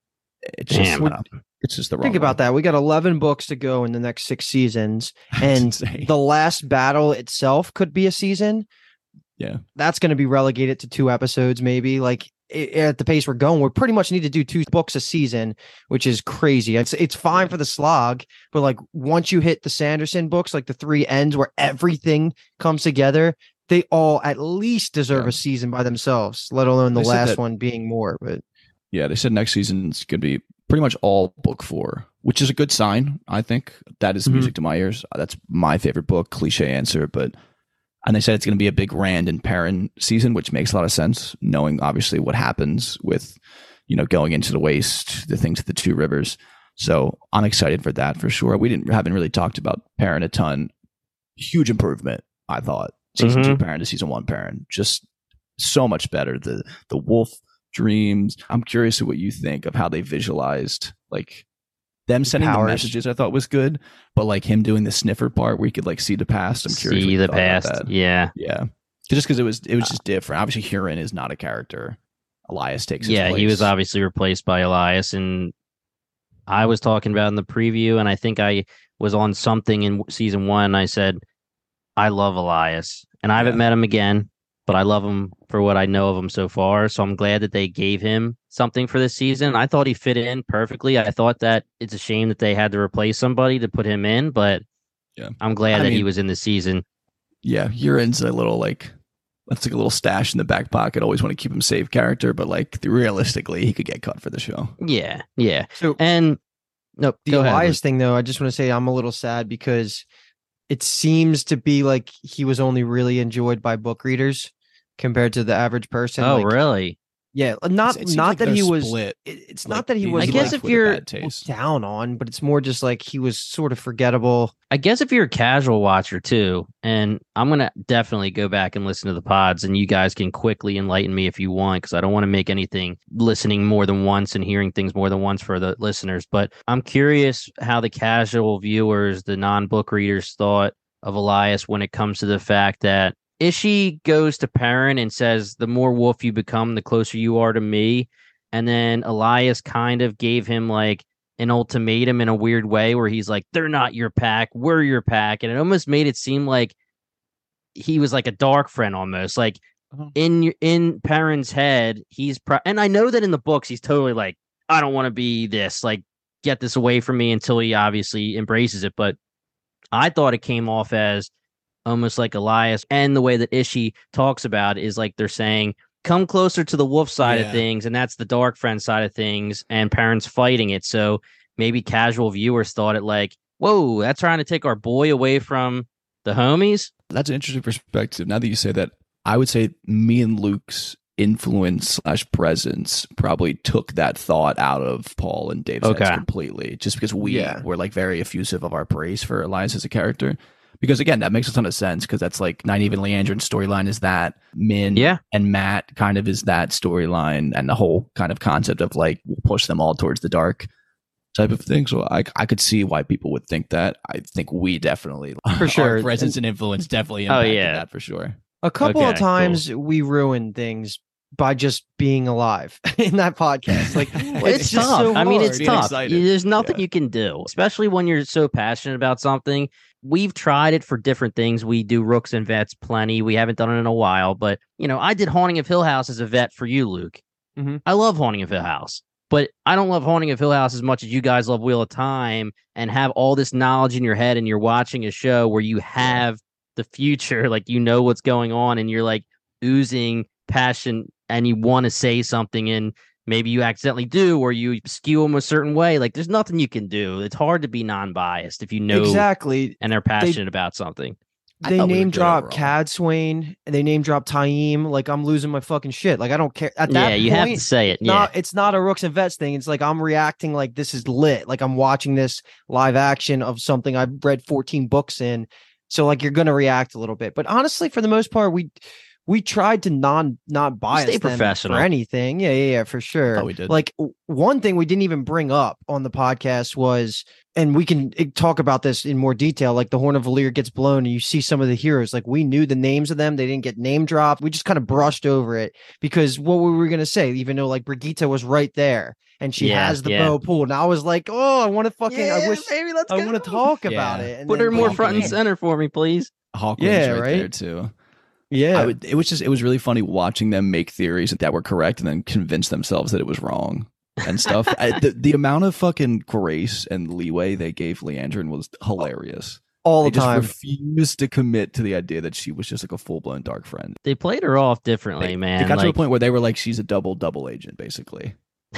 It's just, it's just the wrong Think about way. that. We got 11 books to go in the next 6 seasons. And the last battle itself could be a season. Yeah, that's going to be relegated to 2 episodes, maybe. Like, at the pace we're going, we pretty much need to do 2 books a season, which is crazy. It's fine for the slog, but like once you hit the Sanderson books, like the 3 ends where everything comes together, they all at least deserve a season by themselves, let alone the last one being more. But yeah, they said next season's going to be pretty much all book 4, which is a good sign. I think that is music to my ears. That's my favorite book. Cliche answer, but. And they said it's going to be a big Rand and Perrin season, which makes a lot of sense, knowing obviously what happens with, going into the Waste, the things at the 2 rivers. So I'm excited for that for sure. We haven't really talked about Perrin a ton. Huge improvement, I thought. Season 2 Perrin to season 1 Perrin, just so much better. The wolf dreams. I'm curious of what you think of how they visualized like them sending the messages. I thought was good, but like him doing the sniffer part where you could like see the past. I'm curious. See the past. Yeah. Just because it was just different. Obviously, Huron is not a character. Elias takes his place. He was obviously replaced by Elias, and I was talking about in the preview, and I think I was on something in season 1. I said, I love Elias, and I haven't met him again, but I love him for what I know of him so far. So I'm glad that they gave him something for this season. I thought he fit in perfectly. I thought that it's a shame that they had to replace somebody to put him in, but I'm glad that he was in the season. Yeah, Huron's a little like, that's like a little stash in the back pocket. Always want to keep him safe character, but like realistically, he could get cut for the show. Yeah. So, and the Elias thing, though, I just want to say I'm a little sad because it seems to be like he was only really enjoyed by book readers. compared to the average person. Oh, like, really? Yeah, It not seems not like that they're he was. split. It's Like, not that he these was. I guess like, if with a you're bad taste. down on, but it's more just like he was sort of forgettable. I guess if you're a casual watcher too, and I'm going to definitely go back and listen to the pods, and you guys can quickly enlighten me if you want, because I don't want to make anything listening more than once and hearing things more than once for the listeners. But I'm curious how the casual viewers, the non-book readers, thought of Elias when it comes to the fact that Ishi goes to Perrin and says, the more wolf you become, the closer you are to me. And then Elias kind of gave him like an ultimatum in a weird way where he's like, they're not your pack, we're your pack. And it almost made it seem like he was like a dark friend almost. Like in Perrin's head, and I know that in the books, he's totally like, I don't want to be this, like, get this away from me, until he obviously embraces it. But I thought it came off as almost like Elias, and the way that Ishi talks about it is like they're saying, come closer to the wolf side of things, and that's the dark friend side of things, and Perrin's fighting it. So maybe casual viewers thought it like, whoa, that's trying to take our boy away from the homies. That's an interesting perspective. Now that you say that, I would say me and Luke's influence / presence probably took that thought out of Paul and Dave's heads completely, just because we were like very effusive of our praise for Elias as a character. Because again, that makes a ton of sense, because that's like not even Leandrin's storyline is that. Min and Matt kind of is that storyline, and the whole kind of concept of like we'll push them all towards the dark type of thing. So I could see why people would think that. I think we definitely, for sure, our presence and influence definitely impacted that for sure. A couple of times we ruined things by just being alive in that podcast. Like, it's just tough. so I mean, hard. it's tough. There's nothing you can do, especially when you're so passionate about something. We've tried it for different things. We do Rooks and Vets plenty. We haven't done it in a while, but I did Haunting of Hill House as a vet for you, Luke. Mm-hmm. I love Haunting of Hill House, but I don't love Haunting of Hill House as much as you guys love Wheel of Time and have all this knowledge in your head, and you're watching a show where you have the future, like what's going on, and you're like oozing passion, and you want to say something, and maybe you accidentally do, or you skew them a certain way. Like, there's nothing you can do. It's hard to be non-biased if you know exactly, and they're passionate about something. They name drop Cad Swain, and they name drop Taim. Like, I'm losing my fucking shit. Like, I don't care. At that you point, have to say it. It's not a Rooks and Vets thing. It's like I'm reacting like this is lit. Like I'm watching this live action of something I've read 14 books in. So like you're gonna react a little bit. But honestly, for the most part, we tried to not bias stay them professional for anything. Yeah, for sure. Oh, we did. Like one thing we didn't even bring up on the podcast was, and we can talk about this in more detail, like the Horn of Valir gets blown and you see some of the heroes, like we knew the names of them. They didn't get name dropped. We just kind of brushed over it because what were we going to say? Even though like Brigitte was right there and she has the bow pulled. And I was like, oh, I want to fucking, I wish maybe let's I want to talk about it. And put her then more front and center for me, please. Hawkwind's right there too. Yeah, it was really funny watching them make theories that were correct and then convince themselves that it was wrong and stuff. The amount of fucking grace and leeway they gave Leandrin was hilarious. All the time. Just refused to commit to the idea that she was just like a full-blown dark friend. They played her off differently, man. They got to a point where they were like, she's a double agent, basically.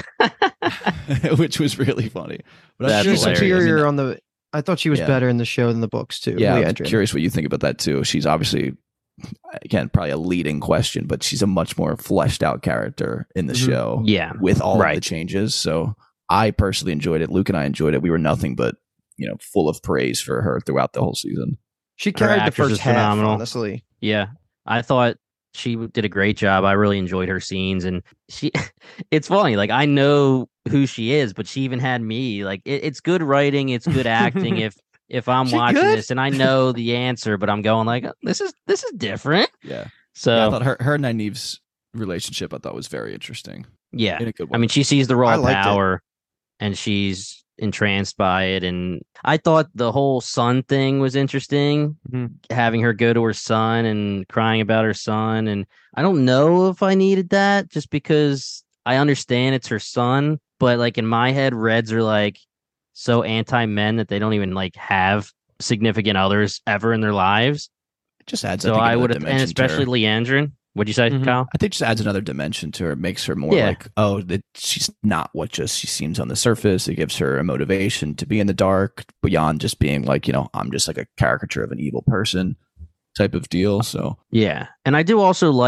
Which was really funny. But she's superior on the... I thought she was better in the show than the books, too. Yeah, I'm curious what you think about that, too. She's obviously... Again, probably a leading question, but she's a much more fleshed out character in the show. Yeah. With all of the changes. So I personally enjoyed it. Luke and I enjoyed it. We were nothing but, full of praise for her throughout the whole season. She carried the first half, honestly. Yeah. I thought she did a great job. I really enjoyed her scenes. And it's funny. Like, I know who she is, but she even had me. Like, it's good writing. It's good acting. If I'm watching this and I know the answer, but I'm going like, this is different. Yeah. So I thought her and Nynaeve's relationship I thought was very interesting. Yeah. In a good way. I mean, she sees the raw power and she's entranced by it. And I thought the whole son thing was interesting, having her go to her son and crying about her son. And I don't know if I needed that just because I understand it's her son, but like in my head, Reds are like so anti-men that they don't even like have significant others ever in their lives. It just adds. So I would have, and especially Leandrin. What'd you say, Kyle? I think it just adds another dimension to her. It makes her more like, that she's not what just she seems on the surface. It gives her a motivation to be in the dark beyond just being like, I'm just like a caricature of an evil person type of deal. So yeah, and I do also like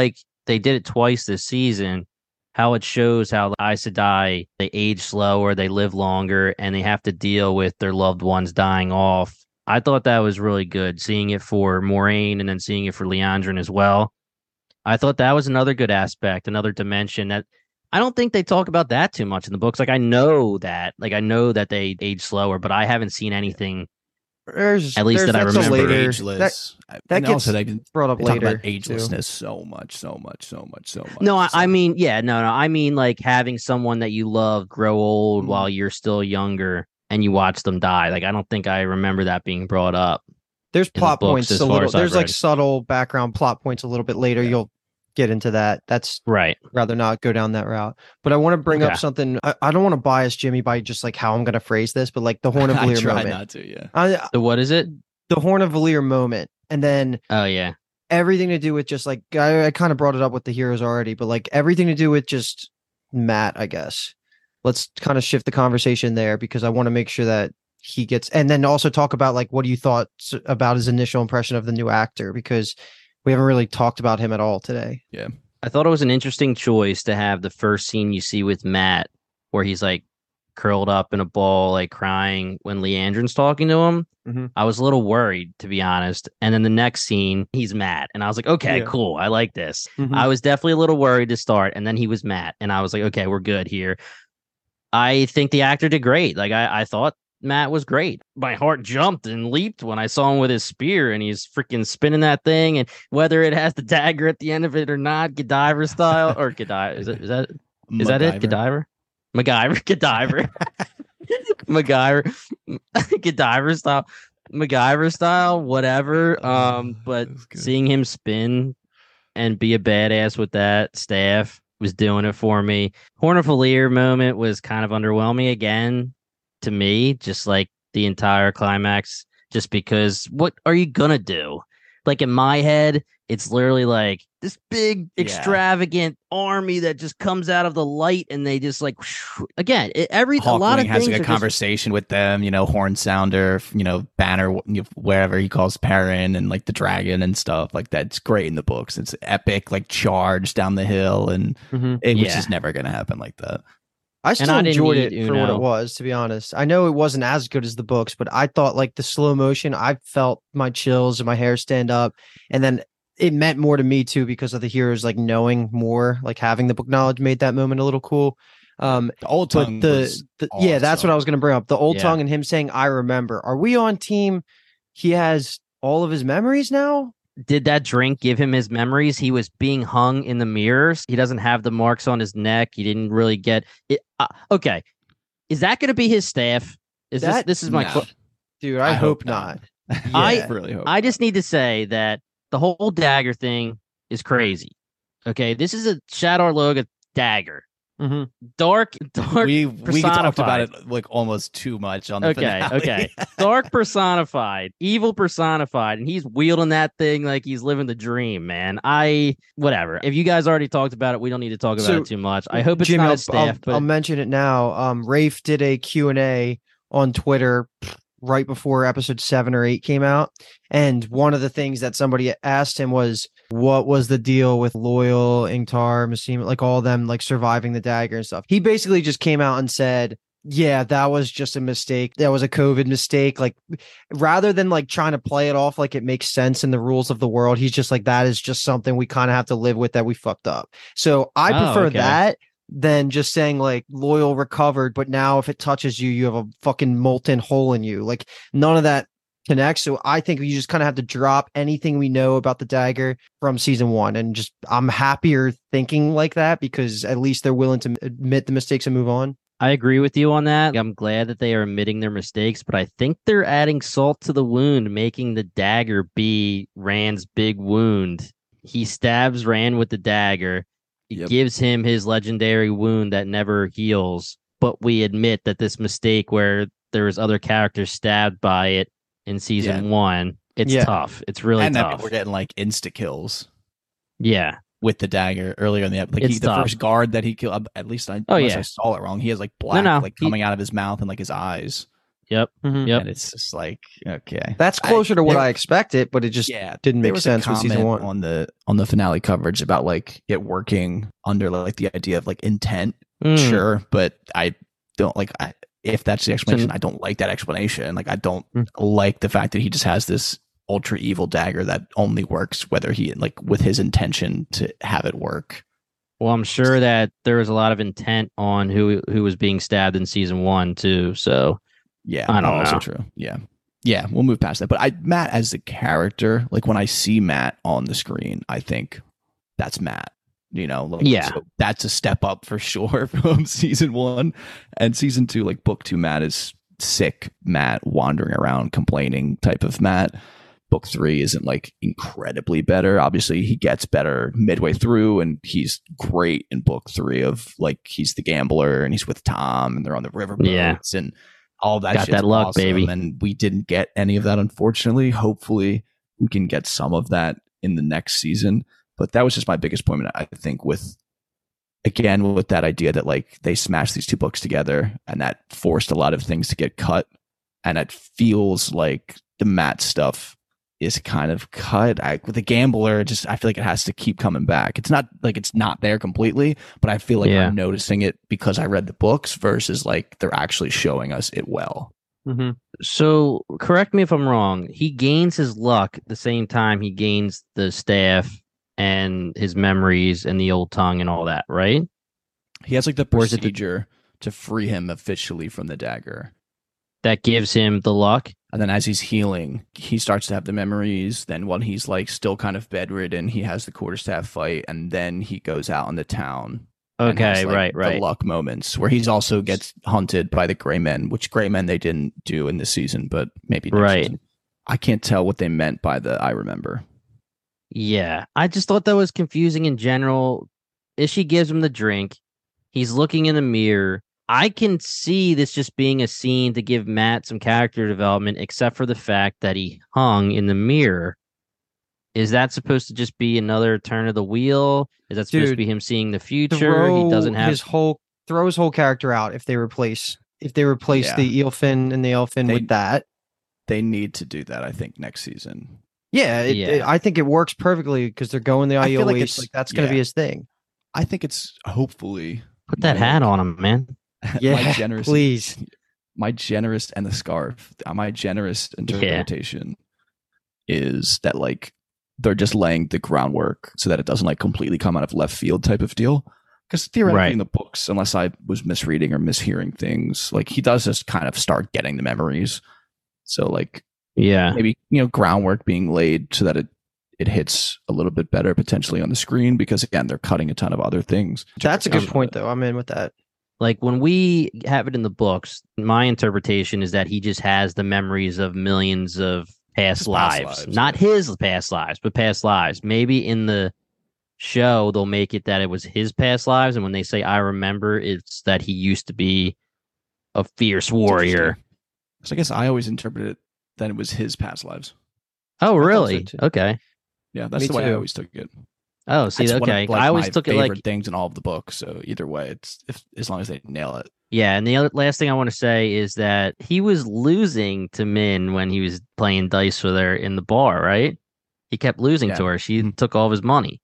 they did it twice this season, how it shows how the Aes Sedai, they age slower, they live longer, and they have to deal with their loved ones dying off. I thought that was really good, seeing it for Moiraine and then seeing it for Liandrin as well. I thought that was another good aspect, another dimension that I don't think they talk about that too much in the books. Like I know that they age slower, but I haven't seen anything at least that I remember. Ageless. That gets brought up later. About agelessness so much. No, I mean, I mean like having someone that you love grow old while you're still younger and you watch them die. Like I don't think I remember that being brought up. There's plot points a little. There's like read. subtle background plot points a little bit later. Yeah. You'll get into that. That's right. Rather not go down that route. But I want to bring up something. I don't want to bias Jimmy by just like how I'm going to phrase this, but like the Horn of Valyr moment. Not to, yeah. So what is it? The Horn of Valyr moment, and then everything to do with just like I kind of brought it up with the heroes already, but like everything to do with just Matt, I guess. Let's kind of shift the conversation there because I want to make sure that he gets, and then also talk about like what you thought about his initial impression of the new actor because we haven't really talked about him at all today. Yeah. I thought it was an interesting choice to have the first scene you see with Matt where he's like curled up in a ball, like crying when Liandrin's talking to him. Mm-hmm. I was a little worried, to be honest. And then the next scene, he's Matt. And I was like, okay, cool. I like this. Mm-hmm. I was definitely a little worried to start. And then he was Matt. And I was like, okay, we're good here. I think the actor did great. Like I thought Matt was great. My heart jumped and leaped when I saw him with his spear and he's freaking spinning that thing. And whether it has the dagger at the end of it or not, Godiva style or Godiva, is that it? Godiva? MacGyver, MacGyver style, whatever. But seeing him spin and be a badass with that staff was doing it for me. Horn of Valyr moment was kind of underwhelming again to me, just like the entire climax, just because what are you gonna do? Like in my head, it's literally like this big extravagant army that just comes out of the light and they just like again a lot of has things like a conversation with them, Horn Sounder, Banner, wherever he calls Perrin, and like the dragon and stuff like that's great in the books. It's epic, like charge down the hill, and which is never gonna happen like that. I still enjoyed it for what it was, to be honest. I know it wasn't as good as the books, but I thought like the slow motion, I felt my chills and my hair stand up. And then it meant more to me too, because of the heroes, like knowing more, like having the book knowledge made that moment a little cool. The old tongue. That's what I was going to bring up. The old tongue and him saying, I remember. Are we on team? He has all of his memories now. Did that drink give him his memories? He was being hung in the mirrors. He doesn't have the marks on his neck. He didn't really get it. Okay. Is that going to be his staff? This is my dude. I hope not. I really hope. I just need to say that the whole dagger thing is crazy. Okay. This is a Shadar Logoth dagger. Mm-hmm. Dark. We talked about it like almost too much on the finale. Okay. Dark personified, evil personified, and he's wielding that thing like he's living the dream, man. Whatever. If you guys already talked about it, we don't need to talk about it too much. I hope it's Jimmy, not his staff. I'll mention it now. Rafe did a Q&A on Twitter right before episode 7 or 8 came out, and one of the things that somebody asked him was, what was the deal with Loyal, Ingtar, Massim, like all of them like surviving the dagger and stuff? He basically just came out and said, yeah, that was just a mistake. That was a COVID mistake. Like, rather than like trying to play it off like it makes sense in the rules of the world, he's just like, that is just something we kind of have to live with, that we fucked up. So I prefer that than just saying like Loyal recovered, but now if it touches you, you have a fucking molten hole in you. Like, none of that connects. So I think you just kind of have to drop anything we know about the dagger from season 1, and just I'm happier thinking like that because at least they're willing to admit the mistakes and move on. I agree with you on that. I'm glad that they are admitting their mistakes, but I think they're adding salt to the wound, making the dagger be Rand's big wound. He stabs Rand with the dagger. It gives him his legendary wound that never heals. But we admit that this mistake where there's other characters stabbed by it in season 1, it's tough. It's really tough. And we're getting like insta kills. Yeah. With the dagger earlier in the episode. Like the first guard that he killed, at least I saw it wrong. He has like black coming out of his mouth and like his eyes. Yep. Yep. And it's just like, okay, That's closer to what I expected, but it just didn't there make was sense a with season comment one. on the finale coverage about like it working under like the idea of like intent. Mm. Sure, but I don't like if that's the explanation. I don't like that explanation. Like I don't like the fact that he just has this ultra evil dagger that only works whether he like with his intention to have it work. Well, I'm sure that there was a lot of intent on who was being stabbed in season 1 too. So yeah, I don't know. Also true. Yeah. We'll move past that. But Matt as the character, like when I see Matt on the screen, I think that's Matt. You know, like, yeah, so that's a step up for sure from season 1 and season 2. Like book 2, Matt is sick Matt, wandering around complaining type of Matt. Book 3 isn't like incredibly better. Obviously, he gets better midway through, and he's great in book 3 of like he's the gambler and he's with Tom and they're on the riverboats and all that. Got that luck, awesome. baby. And we didn't get any of that, unfortunately. Hopefully, we can get some of that in the next season. But that was just my biggest point, I think, with that idea that like they smashed these 2 books together and that forced a lot of things to get cut. And it feels like the Matt stuff is kind of cut. With the gambler, I feel like it has to keep coming back. It's not like it's not there completely, but I feel like I'm noticing it because I read the books versus like they're actually showing us it well. Mm-hmm. So correct me if I'm wrong. He gains his luck at the same time he gains the staff and his memories and the old tongue and all that, right? He has like the procedure to free him officially from the dagger. That gives him the luck. And then as he's healing, he starts to have the memories. Then when he's like still kind of bedridden, he has the quarterstaff fight, and then he goes out in the town. Okay, has, like, right. The luck moments where he's also gets hunted by the Gray Men, which Gray Men they didn't do in this season, but maybe next season. I can't tell what they meant by the I remember. Yeah, I just thought that was confusing in general. Ishii gives him the drink. He's looking in the mirror. I can see this just being a scene to give Matt some character development, except for the fact that he hung in the mirror. Is that supposed to just be another turn of the wheel? Is that supposed to be him seeing the future? He doesn't have throw his whole character out if they replace the Eelfinn and the Elfin with that. They need to do that, I think, next season. Yeah, I think it works perfectly because they're going the Aiel ways. Like that's going to be his thing. I think it's hopefully put that hat on him, man. Yeah, please. My generous and the scarf. My generous interpretation is that like they're just laying the groundwork so that it doesn't like completely come out of left field type of deal. Because theoretically in the books, unless I was misreading or mishearing things, like he does just kind of start getting the memories. So like maybe groundwork being laid so that it hits a little bit better potentially on the screen, because again they're cutting a ton of other things. That's a good point though. I'm in with that. Like when we have it in the books, my interpretation is that he just has the memories of millions of past lives. Not his past lives, but past lives. Maybe in the show they'll make it that it was his past lives, and when they say I remember, it's that he used to be a fierce warrior. So I guess I always interpreted it that it was his past lives. Oh, really? Okay. Yeah, that's the way I always took it. Oh, see, that's okay. One of, I always took it like things in all of the books. So either way, it's as long as they nail it. Yeah, and the last thing I want to say is that he was losing to Min when he was playing dice with her in the bar, right? He kept losing to her. She took all of his money,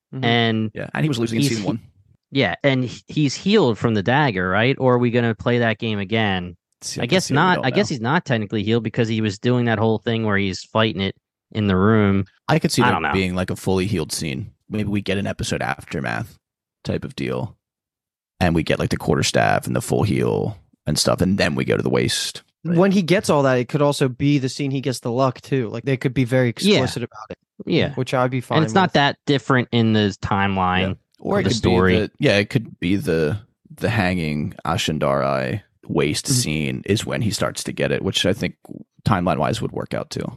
and he was losing in season 1. Yeah, and he's healed from the dagger, right? Or are we going to play that game again? I guess not. I guess he's not technically healed because he was doing that whole thing where he's fighting it in the room. I could see that being like a fully healed scene. Maybe we get an episode aftermath type of deal, and we get like the quarterstaff and the full heal and stuff, and then we go to the waist. When he gets all that, it could also be the scene he gets the luck too. Like they could be very explicit about it. Yeah, which I'd be fine. And it's not that different in the timeline or the story. It could be the hanging Ashendarai waist scene is when he starts to get it, which I think timeline wise would work out too.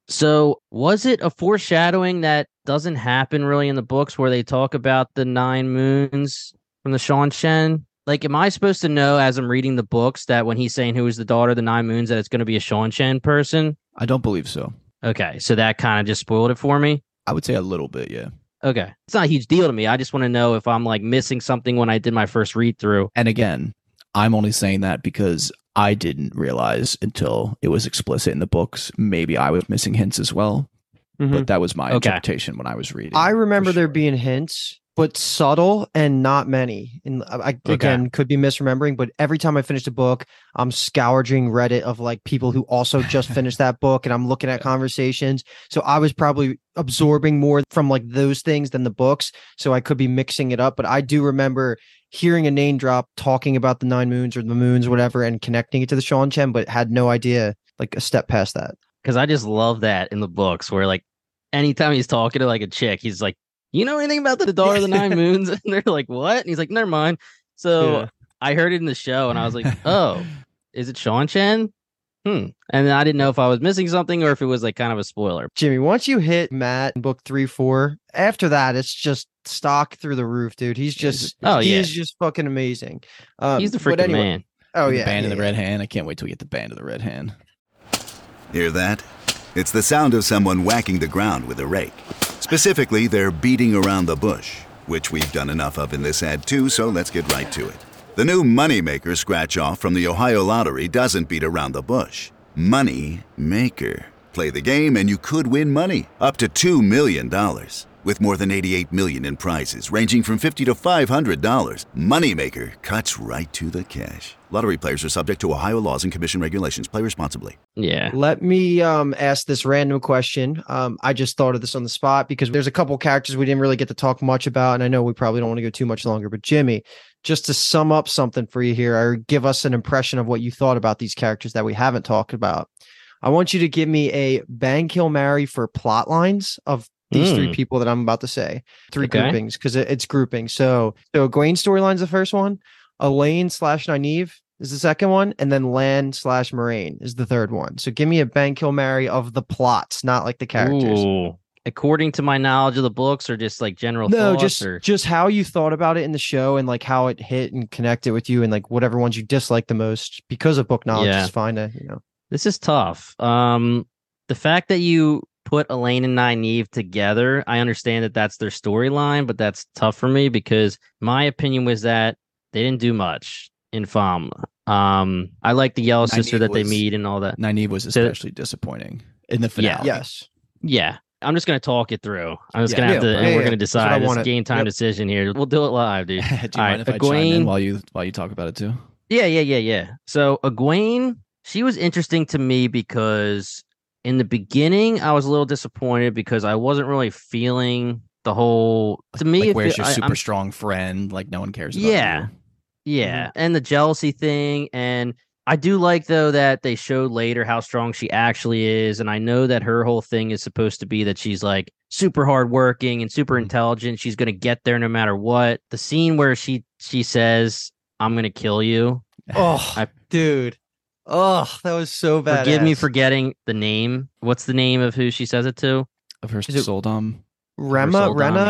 So was it a foreshadowing that doesn't happen really in the books where they talk about the 9 moons from the Seanchan? Like, am I supposed to know as I'm reading the books that when he's saying who is the daughter of the 9 moons that it's going to be a Seanchan person? I don't believe so. Okay, so that kind of just spoiled it for me? I would say a little bit, yeah. Okay. It's not a huge deal to me. I just want to know if I'm like missing something when I did my first read through. And again, I'm only saying that because I didn't realize until it was explicit in the books. Maybe I was missing hints as well, but that was my interpretation when I was reading. I remember there being hints, but subtle and not many. And I again could be misremembering, but every time I finish a book, I'm scourging Reddit of like people who also just finished that book, and I'm looking at conversations. So I was probably absorbing more from like those things than the books. So I could be mixing it up, but I do remember hearing a name drop talking about the 9 moons or the moons, whatever, and connecting it to the Sean Chen, but had no idea like a step past that. Because I just love that in the books where like anytime he's talking to like a chick, he's like, you know anything about the Daughter of the 9 Moons? And they're like, what? And he's like, never mind. So I heard it in the show and I was like, oh, is it Sean Chen? And then I didn't know if I was missing something or if it was like kind of a spoiler. Jimmy, once you hit Matt in book 3, 4, after that, it's just stock through the roof, dude. He's just, he's just fucking amazing. He's the freaking man. Oh, the band of the red hand. I can't wait till we get the band of the red hand. Hear that? It's the sound of someone whacking the ground with a rake. Specifically, they're beating around the bush, which we've done enough of in this ad too, so let's get right to it. The new Moneymaker scratch-off from the Ohio Lottery doesn't beat around the bush. Money Maker. Play the game and you could win money, up to $2 million. With more than $88 million in prizes, ranging from $50 to $500, Moneymaker cuts right to the cash. Lottery players are subject to Ohio laws and commission regulations. Play responsibly. Yeah. Let me ask this random question. I just thought of this on the spot because there's a couple characters we didn't really get to talk much about, and I know we probably don't want to go too much longer, but Jimmy, just to sum up something for you here, or give us an impression of what you thought about these characters that we haven't talked about. I want you to give me a bang, kill, marry for plot lines of these 3 people that I'm about to say. 3 groupings, because it's grouping. So Egwene storyline's the first one. Elaine / Nynaeve is the second one. And then Lan / Moiraine is the third one. So give me a bang, kill, marry of the plots, not like the characters. Ooh. According to my knowledge of the books or just like general thoughts? Just how you thought about it in the show and like how it hit and connected with you and like whatever ones you disliked the most because of book knowledge is fine to, This is tough. The fact that you put Elaine and Nynaeve together, I understand that that's their storyline, but that's tough for me because my opinion was that they didn't do much in Famla. I like the yellow sister that they meet and all that. Nynaeve was especially disappointing in the finale. Yeah. I'm just going to talk it through. I'm just going to have to, and we're going to decide this game time decision here. We'll do it live, dude. Do you mind if I chime in while you talk about it too? Yeah. So Egwene, she was interesting to me because in the beginning, I was a little disappointed because I wasn't really feeling the whole. To me, like where's your super strong friend? Like no one cares about you. Yeah, and the jealousy thing, and I do like though that they showed later how strong she actually is, and I know that her whole thing is supposed to be that she's like super hardworking and super intelligent. She's gonna get there no matter what. The scene where she says, "I'm gonna kill you." Dude. Oh, that was so bad. Forgive me for getting the name. What's the name of who she says it to? Of her Soldom. Rena,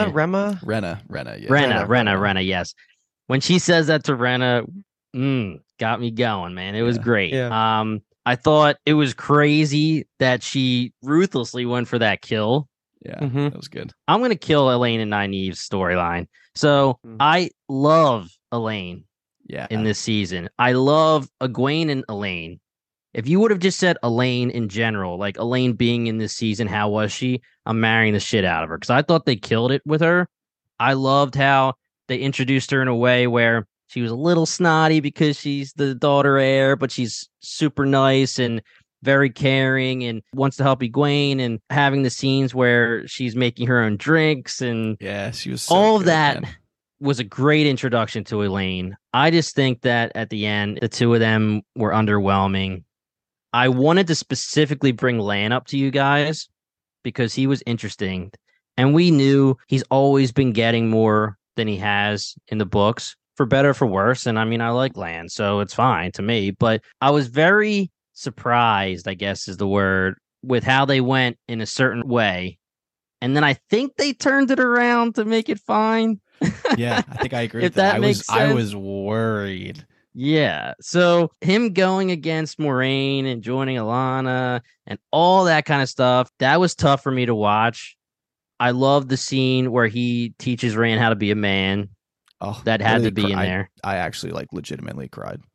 yes. When she says that to Rena, got me going, man. It was great. Yeah. I thought it was crazy that she ruthlessly went for that kill. Yeah, that was good. I'm going to kill Elaine and Nynaeve's storyline. So I love Elaine. In this season, I love Egwene and Elaine. If you would have just said Elaine in general, like Elaine being in this season, how was she? I'm marrying the shit out of her because I thought they killed it with her. I loved how they introduced her in a way where she was a little snotty because she's the daughter heir, but she's super nice and very caring and wants to help Egwene, and having the scenes where she's making her own drinks and she was so all good, of that. Man. Was a great introduction to Elaine. I just think that at the end, the two of them were underwhelming. I wanted to specifically bring Lan up to you guys because he was interesting. And we knew he's always been getting more than he has in the books, for better or for worse. And I mean, I like Lan, so it's fine to me. But I was very surprised, I guess is the word, with how they went in a certain way. And then I think they turned it around to make it fine. Yeah, I think I agree with that. I was worried. Yeah. So him going against Moiraine and joining Alana and all that kind of stuff, that was tough for me to watch. I love the scene where he teaches Rand how to be a man. Oh, that had to be in there. I actually like legitimately cried.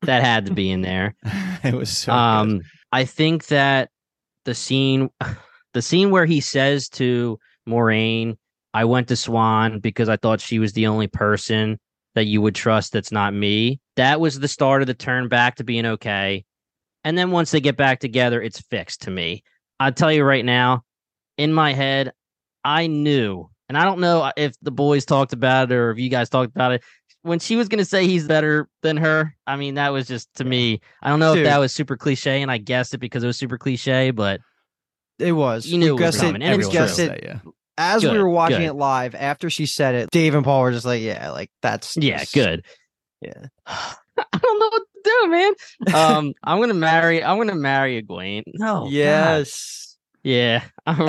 That had to be in there. It was so good. I think that the scene where he says to Moraine, I went to Swan because I thought she was the only person that you would trust that's not me. That was the start of the turn back to being okay. And then once they get back together, it's fixed to me. I'll tell you right now, in my head, I knew, and I don't know if the boys talked about it or if you guys talked about it, when she was going to say he's better than her, I mean, that was just, to me, I don't know if that was super cliche, and I guessed it because it was super cliche, but it was. You knew it was coming. And we guessed it. Yeah. As we were watching it live, after she said it, Dave and Paul were just like, yeah, like that's just, good. Yeah. I don't know what to do, man. I'm gonna marry Egwene. No. Yes. God. Yeah.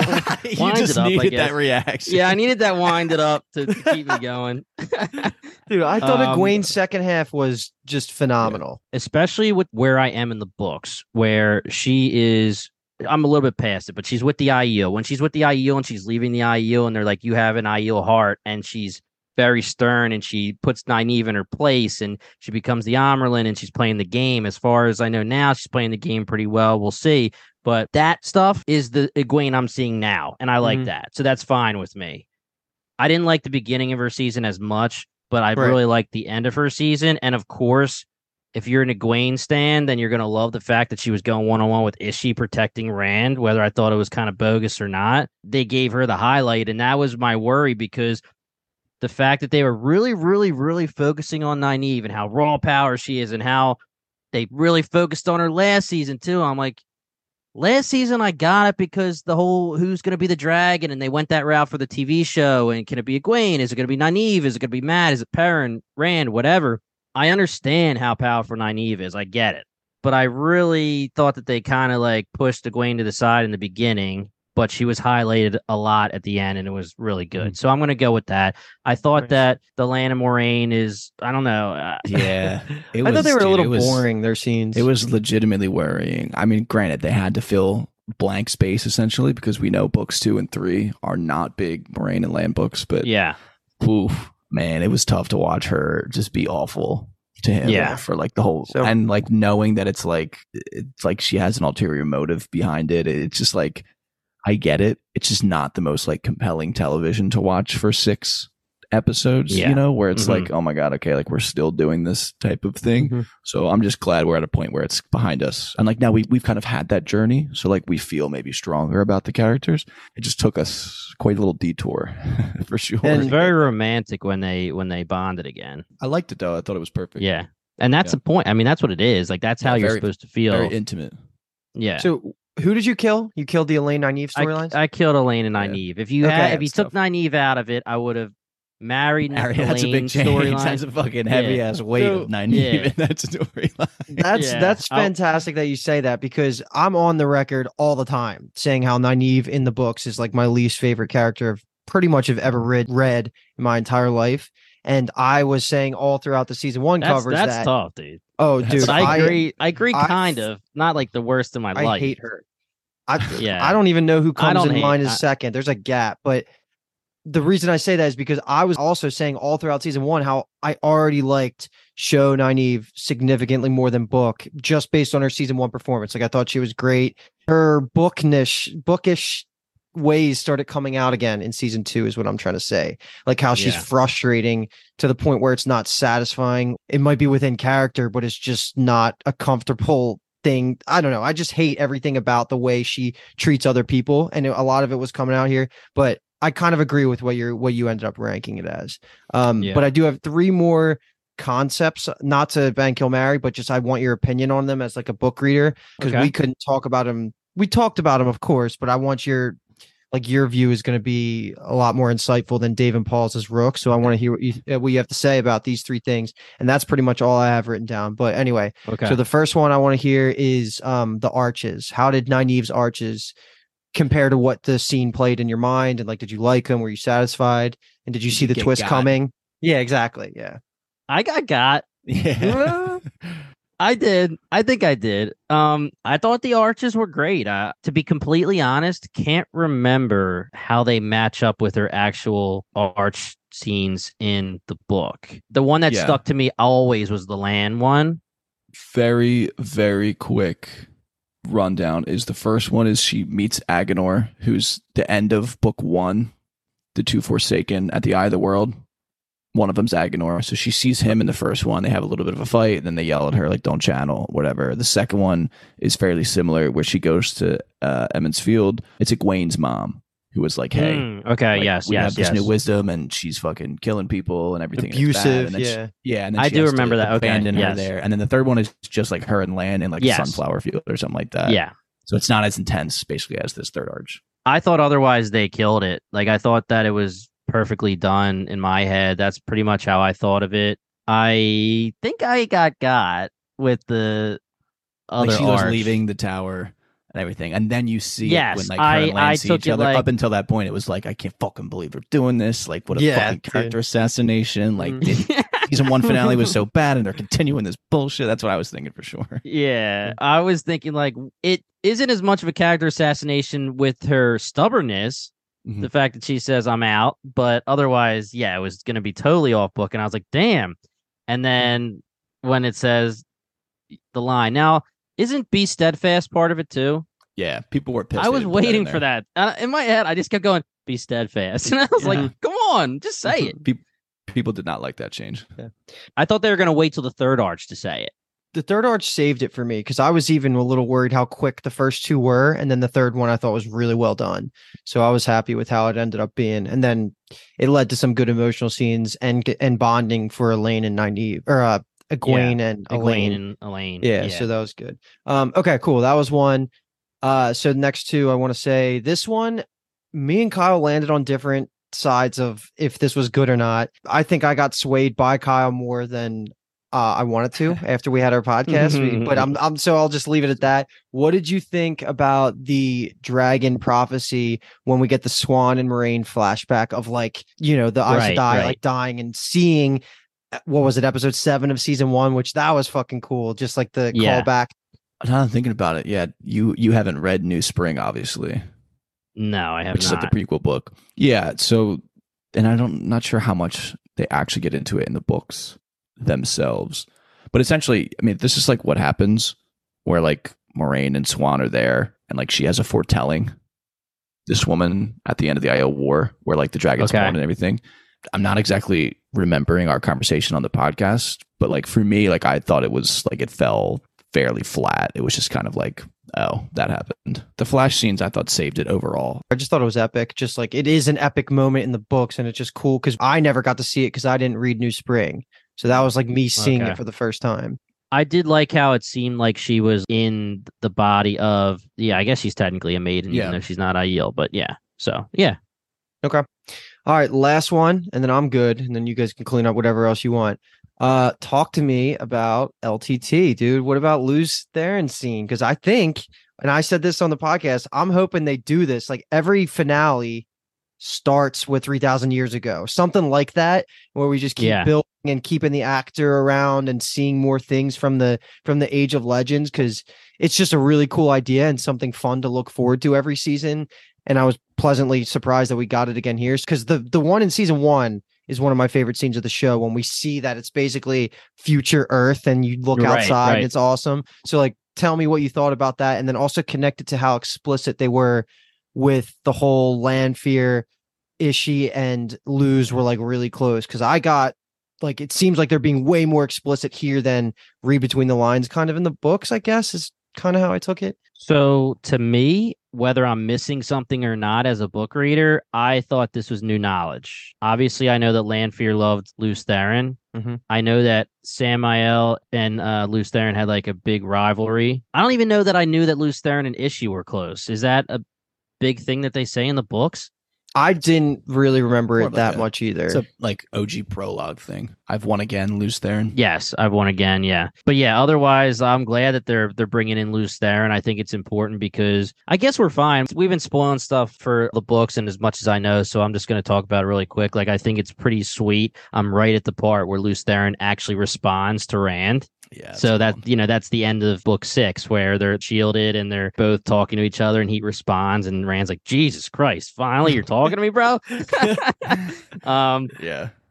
You just needed that reaction. Yeah, I needed that winded up to keep me going. Dude, I thought Egwene's second half was just phenomenal. Especially with where I am in the books, where she is. I'm a little bit past it, but she's with the Aiel. When she's with the Aiel and she's leaving the Aiel, and they're like, you have an Aiel heart, and she's very stern, and she puts Nynaeve in her place, and she becomes the Amerlin, and she's playing the game. As far as I know now, she's playing the game pretty well. We'll see. But that stuff is the Egwene I'm seeing now, and I like that. So that's fine with me. I didn't like the beginning of her season as much, but I really liked the end of her season. And of course, if you're an Egwene stan, then you're going to love the fact that she was going one-on-one with Ishii protecting Rand, whether I thought it was kind of bogus or not. They gave her the highlight, and that was my worry, because the fact that they were really, really, really focusing on Nynaeve and how raw power she is, and how they really focused on her last season too. I'm like, last season I got it because the whole who's going to be the dragon, and they went that route for the TV show, and can it be Egwene? Is it going to be Nynaeve? Is it going to be Matt? Is it Perrin, Rand, whatever? I understand how powerful Nynaeve is. I get it. But I really thought that they kind of like pushed Egwene to the side in the beginning, but she was highlighted a lot at the end, and it was really good. So I'm going to go with that. I thought that the Lan and Moraine is, I don't know. Yeah. I thought they were a little boring, their scenes. It was legitimately worrying. I mean, granted, they had to fill blank space essentially because we know books 2 and 3 are not big Moraine and Lan books, but yeah. Oof, man, it was tough to watch her just be awful to him for like the whole, and like knowing that it's like she has an ulterior motive behind it. It's just like, I get it. It's just not the most like compelling television to watch for 6 episodes, you know, where it's like, oh my God, okay, like we're still doing this type of thing. So I'm just glad we're at a point where it's behind us. And like now we've kind of had that journey. So like we feel maybe stronger about the characters. It just took us quite a little detour for sure. And it's very romantic when they bonded again. I liked it though. I thought it was perfect. Yeah. And that's the point. I mean, that's what it is. Like that's how you're supposed to feel. Very intimate. Yeah. So who did you kill? You killed the Elaine Nynaeve storylines? I killed Elaine and Nynaeve. If you took Nynaeve out of it, I would have married Elaine. That's a big change. That's a fucking heavy ass weight of Nynaeve in that storyline. That's fantastic that you say that, because I'm on the record all the time saying how Nynaeve in the books is like my least favorite character of pretty much have ever read in my entire life. And I was saying all throughout the season 1 covers that's tough, dude. Oh, dude, but I agree, kind of. Not like the worst in my life. I hate her. I don't even know who comes in mind as second. There's a gap, but the reason I say that is because I was also saying all throughout season 1 how I already liked show Nynaeve significantly more than book, just based on her season 1 performance. Like I thought she was great. Her bookish ways started coming out again in season 2 is what I'm trying to say. Like how she's frustrating to the point where it's not satisfying. It might be within character, but it's just not a comfortable thing. I don't know. I just hate everything about the way she treats other people, and a lot of it was coming out here. But I kind of agree with what you ended up ranking it as. But I do have 3 more concepts, not to ban kill marry, but just I want your opinion on them as like a book reader, because we couldn't talk about them. We talked about them, of course, but I want your view is going to be a lot more insightful than Dave and Paul's as Rook. So I want to hear what you have to say about these 3 things. And that's pretty much all I have written down. But anyway, so the first one I want to hear is the arches. How did Nynaeve's arches compare to what the scene played in your mind? And like, did you like them? Were you satisfied? And did you see the twist coming? Yeah, exactly. Yeah. I got. Yeah. I did. I think I did. I thought the arches were great. To be completely honest, can't remember how they match up with their actual arch scenes in the book. The one that stuck to me always was the Lan one. Very, very quick rundown is the first one is she meets Agenor, who's the end of book 1, the two Forsaken at the Eye of the World. One of them's Agenor, so she sees him in the first one. They have a little bit of a fight, and then they yell at her like, "Don't channel," whatever. The second one is fairly similar, where she goes to Emond's Field. It's Egwene's mom, who was like, "Hey, okay, like, we have this new wisdom, and she's fucking killing people and everything, abusive." And then and then I do remember that. Abandon her there, and then the third one is just like her and Lan in like a sunflower field or something like that. Yeah, so it's not as intense, basically, as this third arch. I thought otherwise they killed it. Like I thought that it was perfectly done in my head. That's pretty much how I thought of it. I think I got with the other like she arch. was leaving the tower and everything, and then you see yes, it when like her and Lan see each other. Like, up until that point, it was like, I can't fucking believe we're doing this. Like, what a fucking character assassination. Like, season 1 finale was so bad, and they're continuing this bullshit. That's what I was thinking for sure. Yeah, I was thinking like it isn't as much of a character assassination with her stubbornness. The fact that she says I'm out, but otherwise, yeah, it was going to be totally off book. And I was like, damn. And then when it says the line, now, isn't be steadfast part of it too? Yeah, people were pissed. I was waiting for that. In my head, I just kept going, be steadfast. And I was like, come on, just say it. People did not like that change. Yeah. I thought they were going to wait till the third arch to say it. The third arch saved it for me because I was even a little worried how quick the first two were. And then the third one I thought was really well done. So I was happy with how it ended up being. And then it led to some good emotional scenes and bonding for Elaine and Nynaeve, or Egwene and Elaine. Yeah, so that was good. Okay, cool. That was one. So next two, I want to say this one, me and Kyle landed on different sides of if this was good or not. I think I got swayed by Kyle more than I wanted to after we had our podcast, but I'm so I'll just leave it at that. What did you think about the dragon prophecy when we get the Swan and Moraine flashback of like, the Aes Sedai like dying and seeing, what was it, episode 7 of season 1, which that was fucking cool. Just like the callback. Now I'm thinking about it. Yeah, you haven't read New Spring, obviously. No, I have which not. is like the prequel book. Yeah, so and I'm not sure how much they actually get into it in the books themselves, but essentially, I mean, this is like what happens where like Moraine and Swan are there, and like she has a foretelling, this woman at the end of the Aiel War, where like the dragon's born and everything. I'm not exactly remembering our conversation on the podcast, but like for me, like I thought it was like it fell fairly flat. It was just kind of like, oh, that happened. The flash scenes I thought saved it overall. I just thought it was epic. Just like it is an epic moment in the books, and it's just cool because I never got to see it because I didn't read New Spring. So that was like me seeing it for the first time. I did like how it seemed like she was in the body of, I guess she's technically a maiden, even though she's not Aiel, but yeah. So, yeah. Okay. All right. Last one, and then I'm good. And then you guys can clean up whatever else you want. Talk to me about LTT, dude. What about Lews Therin scene? Because I think, and I said this on the podcast, I'm hoping they do this. Like every finale starts with 3,000 years ago, something like that, where we just keep building and keeping the actor around and seeing more things from the Age of Legends, because it's just a really cool idea and something fun to look forward to every season. And I was pleasantly surprised that we got it again here, because the one in season 1 is one of my favorite scenes of the show, when we see that it's basically future Earth and you look outside and it's awesome. So like, tell me what you thought about that, and then also connect it to how explicit they were with the whole Lanfear. Ishii and Lews were like really close, because I got like, it seems like they're being way more explicit here than read between the lines kind of in the books, I guess, is kind of how I took it. So to me, whether I'm missing something or not as a book reader, I thought this was new knowledge. Obviously, I know that Lanfear loved Lews Therin. I know that Samael and Lews Therin had like a big rivalry. I don't even know that I knew that Lews Therin and Ishii were close. Is that a big thing that they say in the books? I didn't really remember it that much either. It's a like OG prologue thing. I've won again, Lews Therin. Yes, I've won again. Yeah, but yeah, otherwise, I'm glad that they're bringing in Lews Therin. I think it's important because I guess we're fine. We've been spoiling stuff for the books, and as much as I know, so I'm just going to talk about it really quick. Like, I think it's pretty sweet. I'm right at the part where Lews Therin actually responds to Rand. Yeah. So that, that's the end of book 6, where they're shielded and they're both talking to each other, and he responds, and Rand's like, Jesus Christ, finally you're talking to me, bro. Yeah.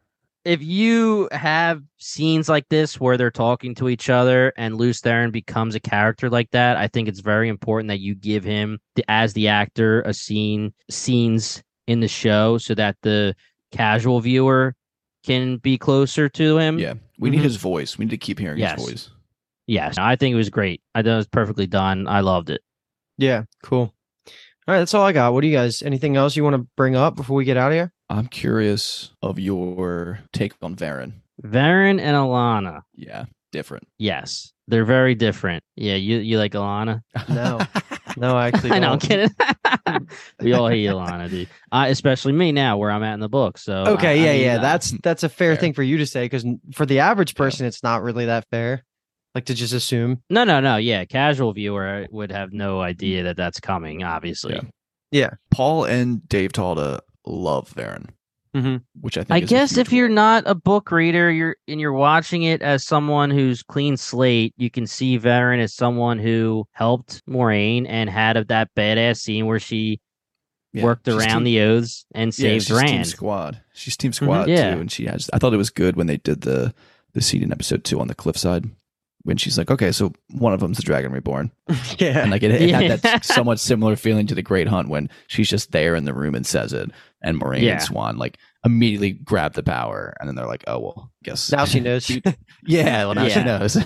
if you have scenes like this where they're talking to each other and Lews Therin becomes a character like that, I think it's very important that you give him, as the actor, scenes in the show so that the casual viewer can be closer to him. Yeah, we need his voice. We need to keep hearing his voice. Yes, I think it was great. I thought it was perfectly done. I loved it. Yeah, cool. All right, that's all I got. What do you guys, anything else you want to bring up before we get out of here? I'm curious of your take on Varen. Varen and Alana. Yeah, different. Yes, they're very different. Yeah, you like Alana? No, I actually don't. I know, I'm kidding. We all hate Alana, dude. Especially me now, where I'm at in the book. So okay, that's a fair thing for you to say, because for the average person, it's not really that fair. Like to just assume. No. Yeah, casual viewer would have no idea that that's coming. Obviously. Yeah. Paul and Dave Talda love Varen, which I think. I guess if you're not a book reader, you're watching it as someone who's clean slate, you can see Varen as someone who helped Moiraine and had that badass scene where she worked around the oaths and saved Rand. Team Squad. She's Team Squad too, and she has. I thought it was good when they did the scene in episode 2 on the cliffside. When she's like, okay, so one of them's the Dragon Reborn. Yeah. And like it had that somewhat similar feeling to the Great Hunt when she's just there in the room and says it. And Moiraine and Swan like immediately grab the power. And then they're like, oh, well, guess. Now she knows. She knows.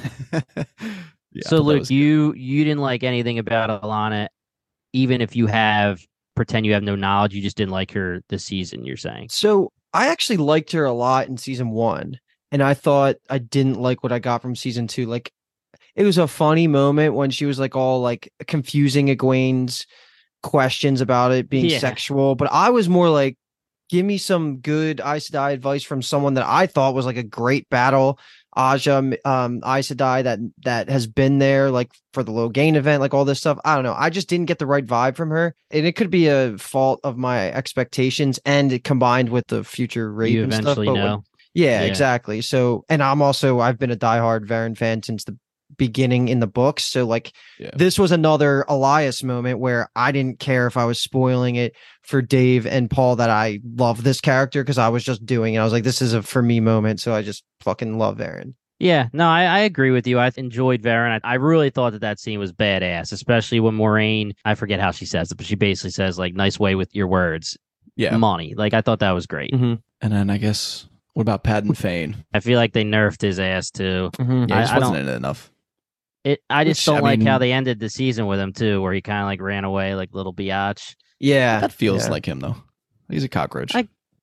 So Luke, you didn't like anything about Alana, even if you pretend you have no knowledge, you just didn't like her this season, you're saying? So I actually liked her a lot in season 1. And I thought I didn't like what I got from season 2. Like, it was a funny moment when she was like all like confusing Egwene's questions about it being sexual. But I was more like, give me some good Aes Sedai advice from someone that I thought was like a great battle. Aja Aes Sedai that has been there like for the Logain event, like all this stuff. I don't know. I just didn't get the right vibe from her. And it could be a fault of my expectations and it combined with the future rape you and eventually stuff. know. Yeah, exactly. So, and I've been a diehard Varen fan since the beginning in the books. So like this was another Elias moment where I didn't care if I was spoiling it for Dave and Paul that I love this character because I was just doing it. I was like, this is a for me moment. So I just fucking love Varen. Yeah, no, I agree with you. I enjoyed Varen. I really thought that scene was badass, especially when Moiraine, I forget how she says it, but she basically says like, nice way with your words. Yeah. Money. Like I thought that was great. And then I guess... What about Padden Fane? I feel like they nerfed his ass too. Yeah, he just wasn't in it enough. I just don't like how they ended the season with him too, where he kind of like ran away like little biatch. Yeah, that feels like him though. He's a cockroach.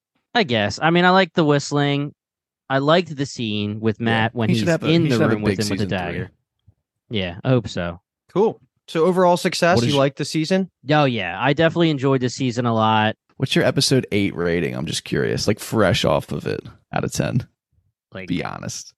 I guess. I mean, I like the whistling. I liked the scene with Matt when he's in the room with him with the dagger. 3. Yeah, I hope so. Cool. So overall success. You liked the season? Oh yeah, I definitely enjoyed the season a lot. What's your episode 8 rating? I'm just curious, like fresh off of it, out of 10. Like, be honest.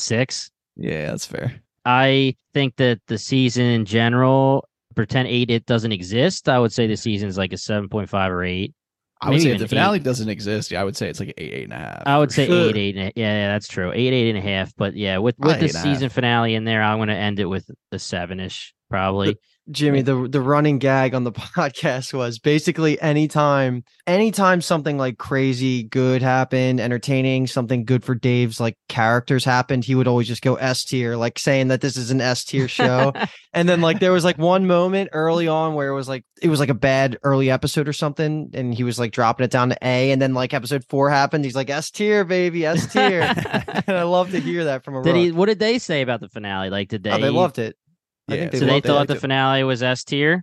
6. Yeah, that's fair. I think that the season in general, pretend 8 it doesn't exist. I would say the season is like a 7.5 or 8. I would say if the finale doesn't exist, I would say it's like an 8, 8.5. I would say 8. Yeah, that's true. 8, 8.5. But yeah, with the season finale in there, I'm going to end it with a 7-ish, probably. Jimmy, the running gag on the podcast was basically anytime something like crazy good happened, entertaining, something good for Dave's like characters happened, he would always just go S tier, like saying that this is an S tier show. And then like there was like one moment early on where it was like a bad early episode or something, and he was like dropping it down to A, and then like episode 4 happened, he's like S tier, baby, S tier. And I love to hear that from a What did they say about the finale? Like did they? They loved it. Yeah, so they thought the finale was S tier?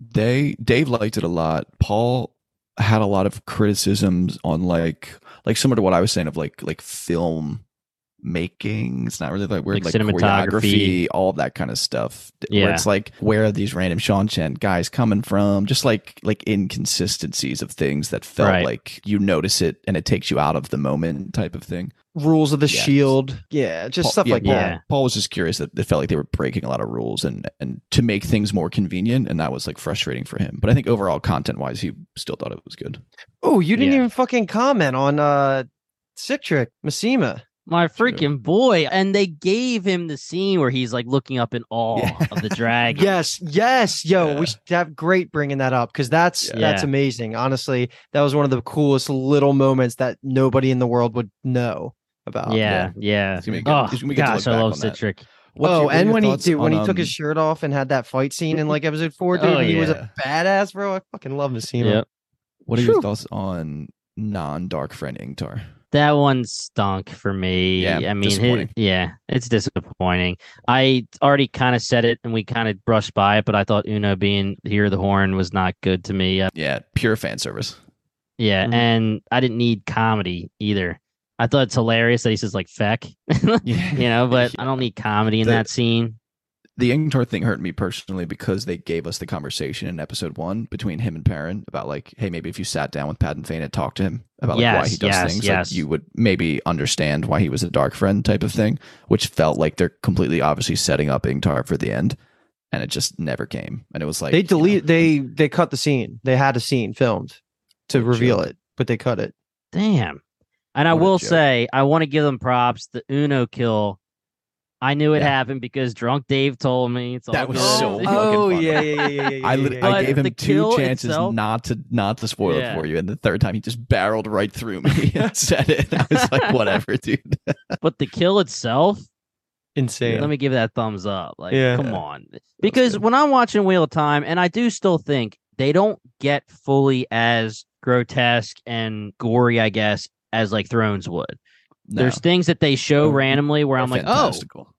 Dave liked it a lot. Paul had a lot of criticisms on like similar to what I was saying of like film making. It's not really like weird, like choreography, all of that kind of stuff. Yeah. Where it's like, where are these random Sean Chen guys coming from? Just like inconsistencies of things that felt like you notice it and it takes you out of the moment type of thing. Rules of the shield. Yeah, just Paul, stuff like that. Paul was just curious that it felt like they were breaking a lot of rules and to make things more convenient, and that was like frustrating for him. But I think overall content wise, he still thought it was good. Oh, you didn't even fucking comment on Citric Massima. My freaking boy. And they gave him the scene where he's like looking up in awe of the dragon. Yes. Yo, we should have great bringing that up because that's amazing. Honestly, that was one of the coolest little moments that nobody in the world would know. about. Yeah. It's gonna be good. Oh It's gonna be good to gosh, look I back love on that. Citric. And when he on, took his shirt off and had that fight scene in like episode 4, dude, Oh, and he was yeah. a badass, bro. I fucking love Mishima. Yep. What are your thoughts on non-Dark Friend Ingtar? That one stunk for me. Yeah, I mean, disappointing. it's disappointing. I already kind of said it and we kind of brushed by it, but I thought Uno being Hear the Horn was not good to me. Yeah, pure fan service. Yeah, Mhm. and I didn't need comedy either. I thought it's hilarious that he says like feck, Yeah. but I don't need comedy in that scene. The Ingtar thing hurt me personally because they gave us the conversation in episode 1 between him and Perrin about like, hey, maybe if you sat down with Padden Fane and talked to him about like why he does things, like you would maybe understand why he was a Dark Friend type of thing, which felt like they're completely obviously setting up Ingtar for the end, and it just never came. And it was like they cut the scene. They had a scene filmed to What a reveal joke. it, but they cut it. Damn. And I What a will joke. say, I want to give them props. The Uno kill, I knew it Yeah. happened because Drunk Dave told me. It's all That was good. so fucking Oh fun. yeah. I But gave him the 2 kill chances itself- not to spoil Yeah. it for you, and the third time he just barreled right through me and said it. I was like, whatever, dude. But the kill itself, Insane. let me give that thumbs up. Like, Yeah. come on. Because good. when I'm watching Wheel of Time, and I do still think they don't get fully as grotesque and gory, I guess, as like Thrones would. No. There's things that they show Oh, randomly where They're I'm like, fantastical.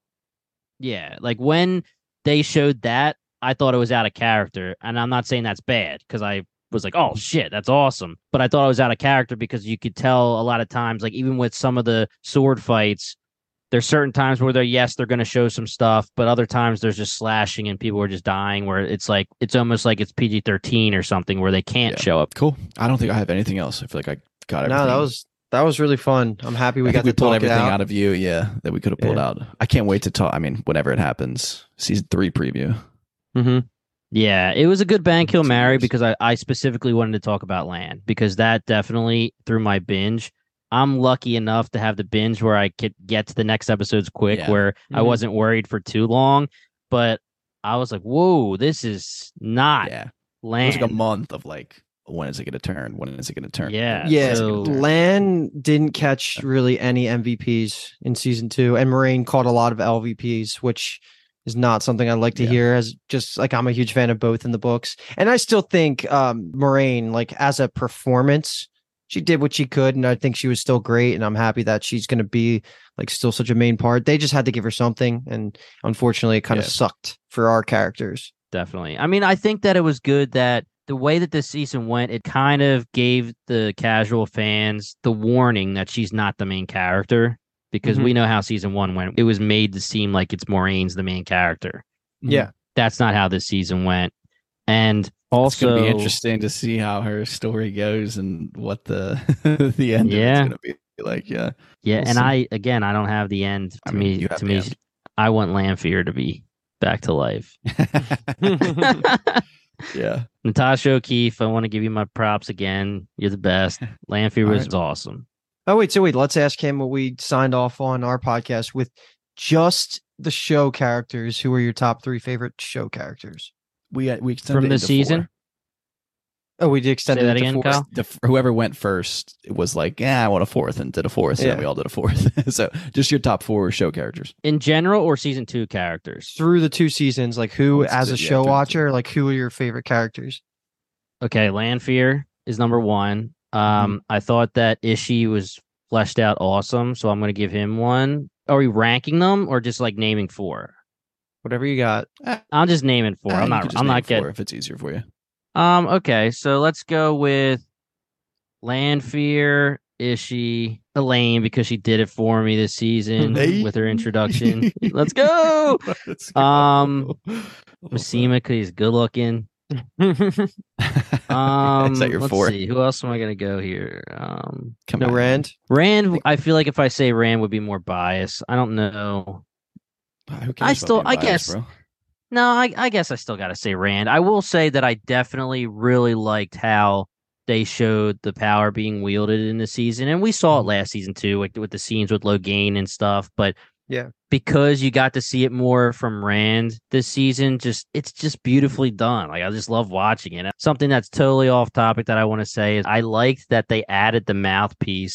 yeah. Like when they showed that, I thought it was out of character. And I'm not saying that's bad because I was like, oh shit, that's awesome. But I thought it was out of character because you could tell a lot of times, like even with some of the sword fights, there's certain times where they're going to show some stuff, but other times there's just slashing and people are just dying where it's like, it's almost like it's PG-13 or something where they can't Yeah. show up. Cool. I don't think I have anything else. I feel like I got everything. No, that was really fun. I'm happy we I got think to we pulled talk it everything out. out of you. Yeah, that we could have pulled Yeah. out. I can't wait to talk. I mean, whenever it happens, season 3 preview. Mm-hmm. Yeah, it was a good bang kill marry Cheers. because I specifically wanted to talk about Land because that definitely through my binge. I'm lucky enough to have the binge where I could get to the next episodes quick, Yeah. where I Mhm. wasn't worried for too long. But I was like, "Whoa, this is not Yeah, it Land." was like a month of like, when is it going to turn? When is it going to turn? Yeah, Yeah, so- Lan didn't catch really any MVPs in season 2, and Moraine caught a lot of LVPs, which is not something I like to Yeah. hear. As just like I'm a huge fan of both in the books, and I still think Moraine, like as a performance, she did what she could, and I think she was still great. And I'm happy that she's going to be like still such a main part. They just had to give her something, and unfortunately, it kind of Yeah. sucked for our characters. Definitely. I mean, I think that it was good that the way that this season went, it kind of gave the casual fans the warning that she's not the main character because Mhm. we know how season 1 went. It was made to seem like it's Moraine's the main character. Yeah. That's not how this season went. And It's also, going to be interesting to see how her story goes and what the the end Yeah. of it's going to be like. Yeah, yeah, we'll and see. I don't have the end. I To mean, me, you have to the me, end. I want Lanfear to be back to life. yeah. Natasha O'Keefe, I want to give you my props again. You're the best. Lanfear All was right. awesome. Oh, wait. Let's ask him what we signed off on our podcast with just the show characters. Who are your top 3 favorite show characters? We extended From it the into season? 4. Oh, we did extend Say it that to again, 4. Kyle? Whoever went first, it was like, I want a 4th, and did a 4th, Yeah. and we all did a 4th. So just your top 4 show characters. In general or season 2 characters? Through the 2 seasons, like who, Let's as do- a yeah, show through the watcher, like who are your favorite characters? Okay, Lanfear is number 1. I thought that Ishii was fleshed out awesome, so I'm going to give him 1. Are we ranking them or just like naming 4? Whatever you got. I'm just naming 4. I'm You not could just I'm name not 4 getting if it's easier for you. Okay, so let's go with Lanfear, Ishii, Elaine because she did it for me this season Hey. with her introduction. Let's go. Let's go. Mishima because he's good looking. Is that your Let's 4? see. Who else am I gonna go here? Come No on. Rand. Rand. I feel like if I say Rand would be more biased. I don't know. Who cares about being biased, bro? No, I guess I still gotta say Rand. I will say that I definitely really liked how they showed the power being wielded in the season, and we saw it last season too, like with the scenes with Logain and stuff. But Yeah. because you got to see it more from Rand this season, it's just beautifully done. Like I just love watching it. Something that's totally off topic that I want to say is I liked that they added the mouthpiece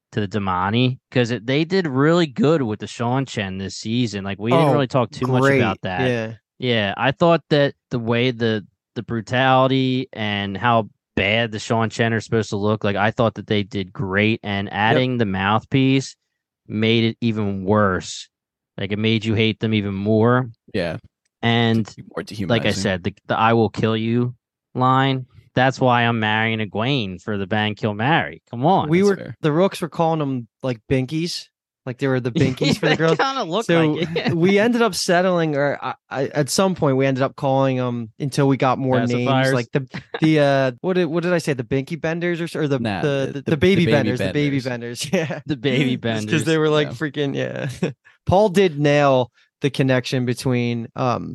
to the Damani, because they did really good with the Sean Chen this season. Like, we didn't really talk too much about that. Yeah, I thought that the way the brutality and how bad the Sean Chen are supposed to look, like, I thought that they did great, and adding the mouthpiece made it even worse. Like, it made you hate them even more. Yeah. And more like I said, the I will kill you line, that's why I'm marrying Egwene for the Bang Kill Marry. Come on. The Rooks were calling them like Binkies. Like, they were the Binkies for the girls. Kind of look so like it. we ended up settling, or at some point we ended up calling them until we got more names, like the what did I say, the Binky Benders or the baby benders, the baby benders, yeah, the baby benders, because they were like freaking Paul did nail the connection between the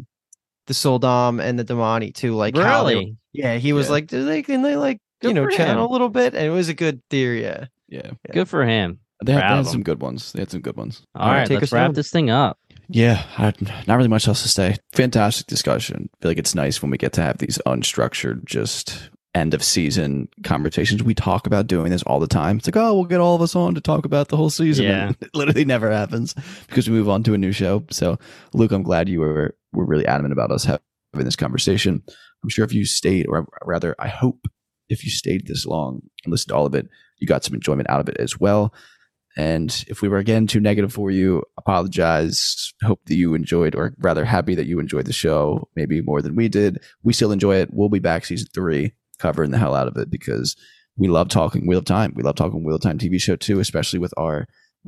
Soldam and the Damani too, like really, he was like, can they like channel a little bit, and it was a good theory, yeah. Good for him. They had some good ones. All right, let's wrap this thing up. Yeah, not really much else to say. Fantastic discussion. I feel like it's nice when we get to have these unstructured, just end of season conversations. We talk about doing this all the time. It's like, oh, we'll get all of us on to talk about the whole season. Yeah. And it literally never happens because we move on to a new show. So, Luke, I'm glad you were really adamant about us having this conversation. I'm sure if you stayed, or rather, I hope if you stayed this long and listened to all of it, you got some enjoyment out of it as well. And if we were again too negative for you, apologize. Hope that you enjoyed, or rather happy that you enjoyed the show, maybe more than we did. We still enjoy it. We'll be back season 3, covering the hell out of it, because we love talking Wheel of Time. We love talking Wheel of Time TV show too, especially with our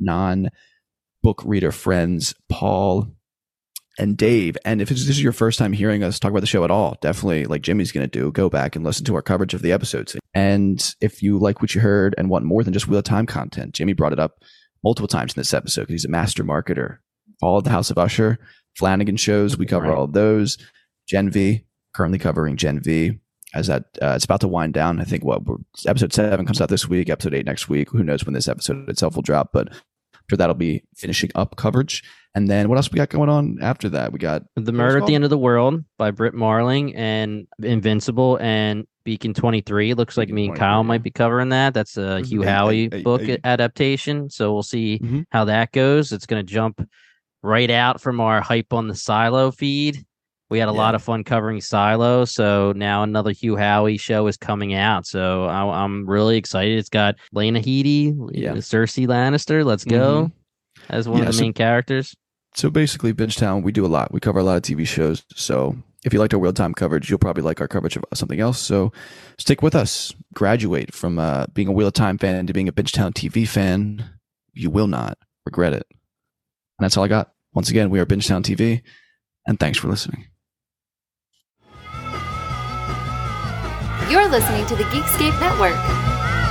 non-book reader friends, Paul and Dave. And if this is your first time hearing us talk about the show at all, definitely, like Jimmy's going to do, go back and listen to our coverage of the episodes. And if you like what you heard and want more than just Wheel of Time content, Jimmy brought it up multiple times in this episode because he's a master marketer. All of the House of Usher, Flanagan shows, we cover all of those. Gen V, currently covering Gen V, as that it's about to wind down. I think episode 7 comes out this week, episode 8 next week. Who knows when this episode itself will drop, but I'm sure that'll be finishing up coverage. And then what else we got going on after that? We got The Murder at the End of the World by Britt Marling, and Invincible and Beacon 23. It looks like me and Kyle might be covering that. That's a Hugh Howey book adaptation. So we'll see how that goes. It's going to jump right out from our Hype on the Silo feed. We had a lot of fun covering Silo. So now another Hugh Howey show is coming out. So I'm really excited. It's got Lena Headey, Cersei Lannister. Let's go. As one of the main characters. So basically, Bingetown, we do a lot. We cover a lot of TV shows. So if you liked our Wheel of Time coverage, you'll probably like our coverage of something else. So stick with us. Graduate from being a Wheel of Time fan to being a Bingetown TV fan. You will not regret it. And that's all I got. Once again, we are Bingetown TV, and thanks for listening. You're listening to the Geekscape Network.